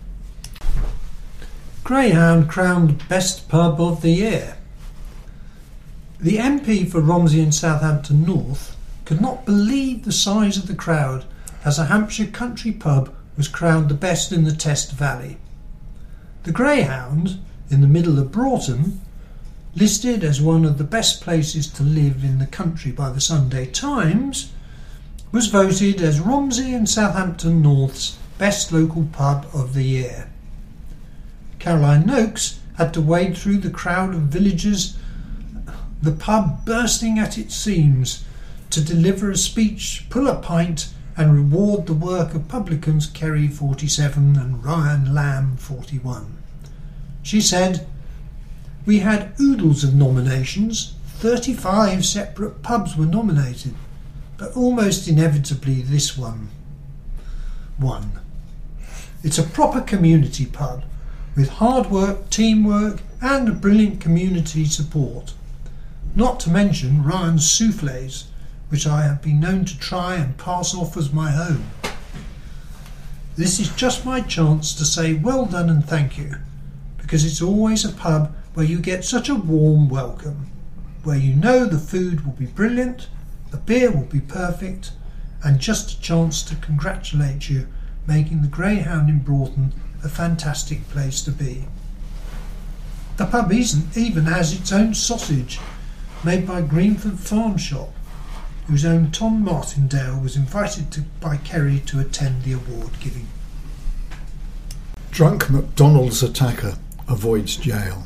Greyhound crowned Best Pub of the Year. The M P for Romsey and Southampton North could not believe the size of the crowd as a Hampshire country pub was crowned the best in the Test Valley. The Greyhound, in the middle of Broughton, listed as one of the best places to live in the country by the Sunday Times, was voted as Romsey and Southampton North's best local pub of the year. Caroline Noakes had to wade through the crowd of villagers, the pub bursting at its seams, to deliver a speech, pull a pint and reward the work of publicans Kerry forty-seven and Ryan Lamb forty-one. She said, "We had oodles of nominations, thirty-five separate pubs were nominated, but almost inevitably this one won. It's a proper community pub, with hard work, teamwork and a brilliant community support. Not to mention Ryan's soufflés, which I have been known to try and pass off as my own. This is just my chance to say well done and thank you, because it's always a pub where you get such a warm welcome, where you know the food will be brilliant, the beer will be perfect, and just a chance to congratulate you, making the Greyhound in Broughton a fantastic place to be. The pub isn't, even has its own sausage, made by Greenford Farm Shop, whose own Tom Martindale was invited to, by Kerry to attend the award giving." Drunk McDonald's attacker avoids jail.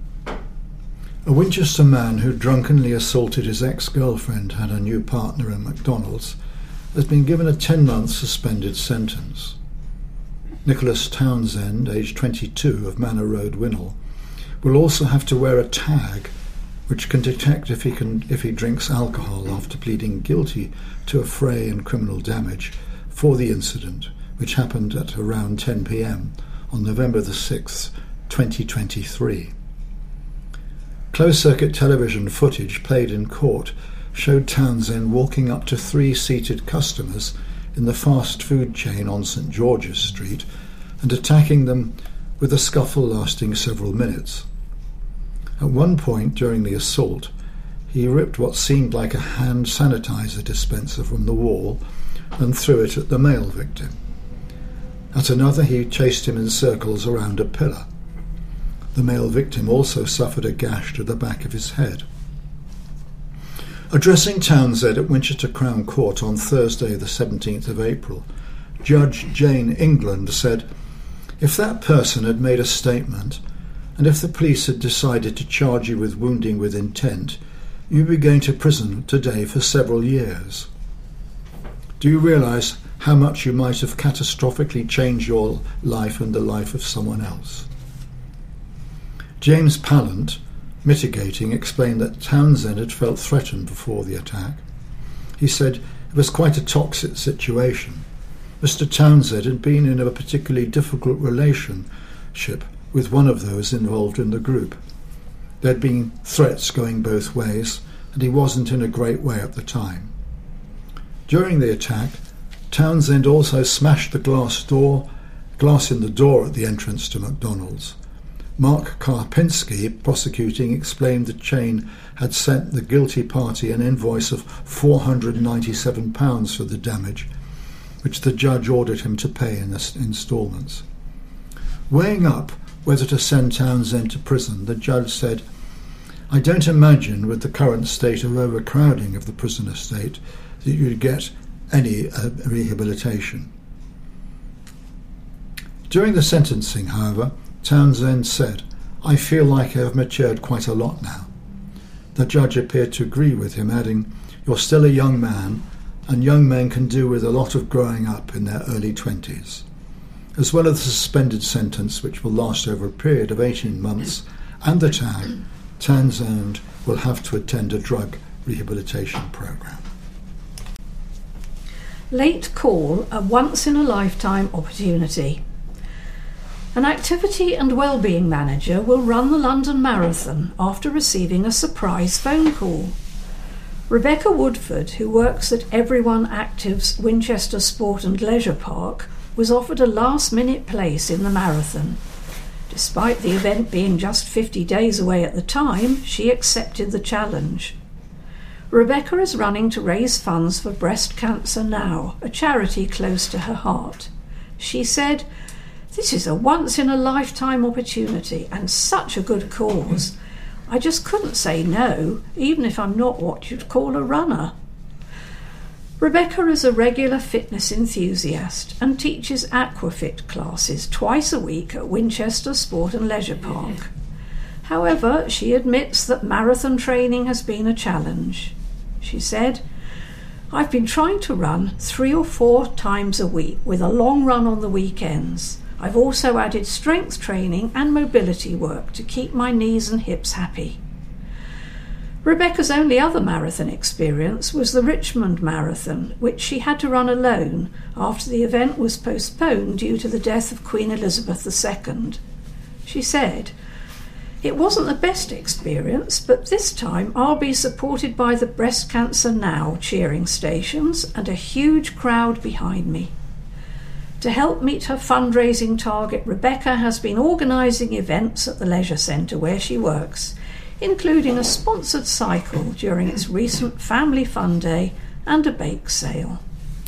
A Winchester man who drunkenly assaulted his ex-girlfriend and her new partner in McDonald's has been given a ten-month suspended sentence. Nicholas Townsend, aged twenty-two, of Manor Road, Winnell, will also have to wear a tag which can detect if he can if he drinks alcohol after pleading guilty to a fray and criminal damage for the incident, which happened at around ten p m on November the sixth, twenty twenty-three. Closed-circuit television footage played in court showed Townsend walking up to three seated customers in the fast food chain on St George's Street and attacking them with a scuffle lasting several minutes. At one point during the assault, he ripped what seemed like a hand sanitizer dispenser from the wall and threw it at the male victim. At another, he chased him in circles around a pillar. The male victim also suffered a gash to the back of his head. Addressing Townsend at Winchester Crown Court on Thursday the seventeenth of April, Judge Jane England said, "If that person had made a statement, and if the police had decided to charge you with wounding with intent, you'd be going to prison today for several years. Do you realise how much you might have catastrophically changed your life and the life of someone else?" James Pallant, mitigating, explained that Townsend had felt threatened before the attack. He said it was quite a toxic situation. Mister Townsend had been in a particularly difficult relationship with one of those involved in the group. There had been threats going both ways, and he wasn't in a great way at the time. During the attack, Townsend also smashed the glass door, glass in the door at the entrance to McDonald's. Mark Karpinski, prosecuting, explained the chain had sent the guilty party an invoice of four hundred ninety-seven pounds for the damage, which the judge ordered him to pay in instalments. Weighing up whether to send Townsend to prison, the judge said, "I don't imagine, with the current state of overcrowding of the prison estate, that you'd get any uh, rehabilitation. During the sentencing, however, Townsend said, "I feel like I have matured quite a lot now." The judge appeared to agree with him, adding, "You're still a young man, and young men can do with a lot of growing up in their early twenties." As well as the suspended sentence, which will last over a period of eighteen months, and the tag, Townsend will have to attend a drug rehabilitation programme. Late call, a once-in-a-lifetime opportunity. An activity and wellbeing manager will run the London Marathon after receiving a surprise phone call. Rebecca Woodford, who works at Everyone Active's Winchester Sport and Leisure Park, was offered a last-minute place in the marathon. Despite the event being just fifty days away at the time, she accepted the challenge. Rebecca is running to raise funds for Breast Cancer Now, a charity close to her heart. She said, "This is a once-in-a-lifetime opportunity and such a good cause. I just couldn't say no, even if I'm not what you'd call a runner." Rebecca is a regular fitness enthusiast and teaches aquafit classes twice a week at Winchester Sport and Leisure Park. However, she admits that marathon training has been a challenge. She said, "I've been trying to run three or four times a week with a long run on the weekends. I've also added strength training and mobility work to keep my knees and hips happy." Rebecca's only other marathon experience was the Richmond Marathon, which she had to run alone after the event was postponed due to the death of Queen Elizabeth the Second. She said, "It wasn't the best experience, but this time I'll be supported by the Breast Cancer Now cheering stations and a huge crowd behind me." To help meet her fundraising target, Rebecca has been organising events at the leisure centre where she works, including a sponsored cycle during its recent Family Fun Day and a bake sale.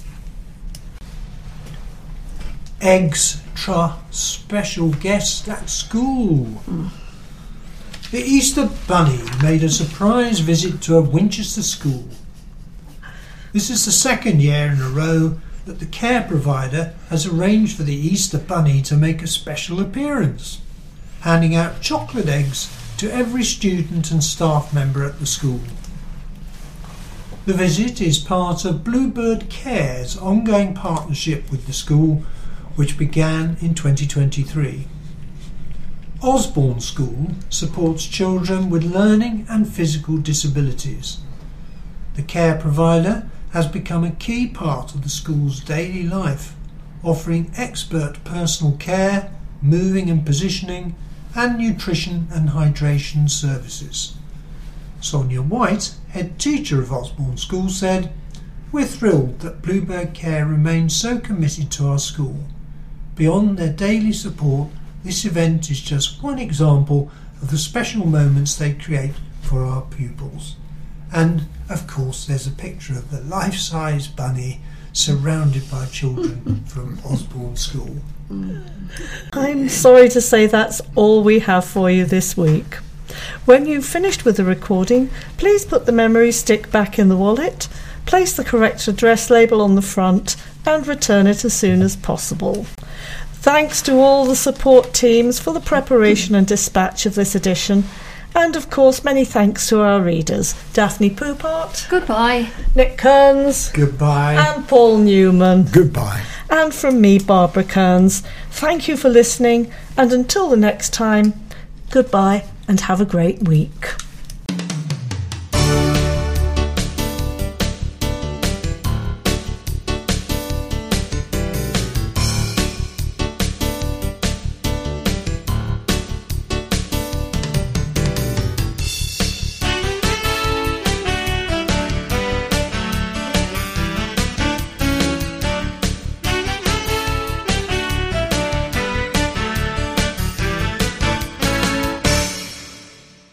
Extra special guest at school. Mm. The Easter Bunny made a surprise visit to a Winchester school. This is the second year in a row that the care provider has arranged for the Easter Bunny to make a special appearance, handing out chocolate eggs to every student and staff member at the school. The visit is part of Bluebird Care's ongoing partnership with the school, which began in twenty twenty-three. Osborne School supports children with learning and physical disabilities. The care provider has become a key part of the school's daily life, offering expert personal care, moving and positioning, and nutrition and hydration services. Sonia White, head teacher of Osborne School, said, "We're thrilled that Bluebird Care remains so committed to our school. Beyond their daily support, this event is just one example of the special moments they create for our pupils." And, of course, there's a picture of the life-size bunny surrounded by children from Osborne School. I'm sorry to say that's all we have for you this week. When you've finished with the recording, please put the memory stick back in the wallet, place the correct address label on the front, and return it as soon as possible. Thanks to all the support teams for the preparation and dispatch of this edition, and of course many thanks to our readers, Daphne Poupart, Goodbye. Nick Kearns, Goodbye. and Paul Newman. Goodbye. And from me, Barbara Kearns, thank you for listening, and until the next time, goodbye and have a great week.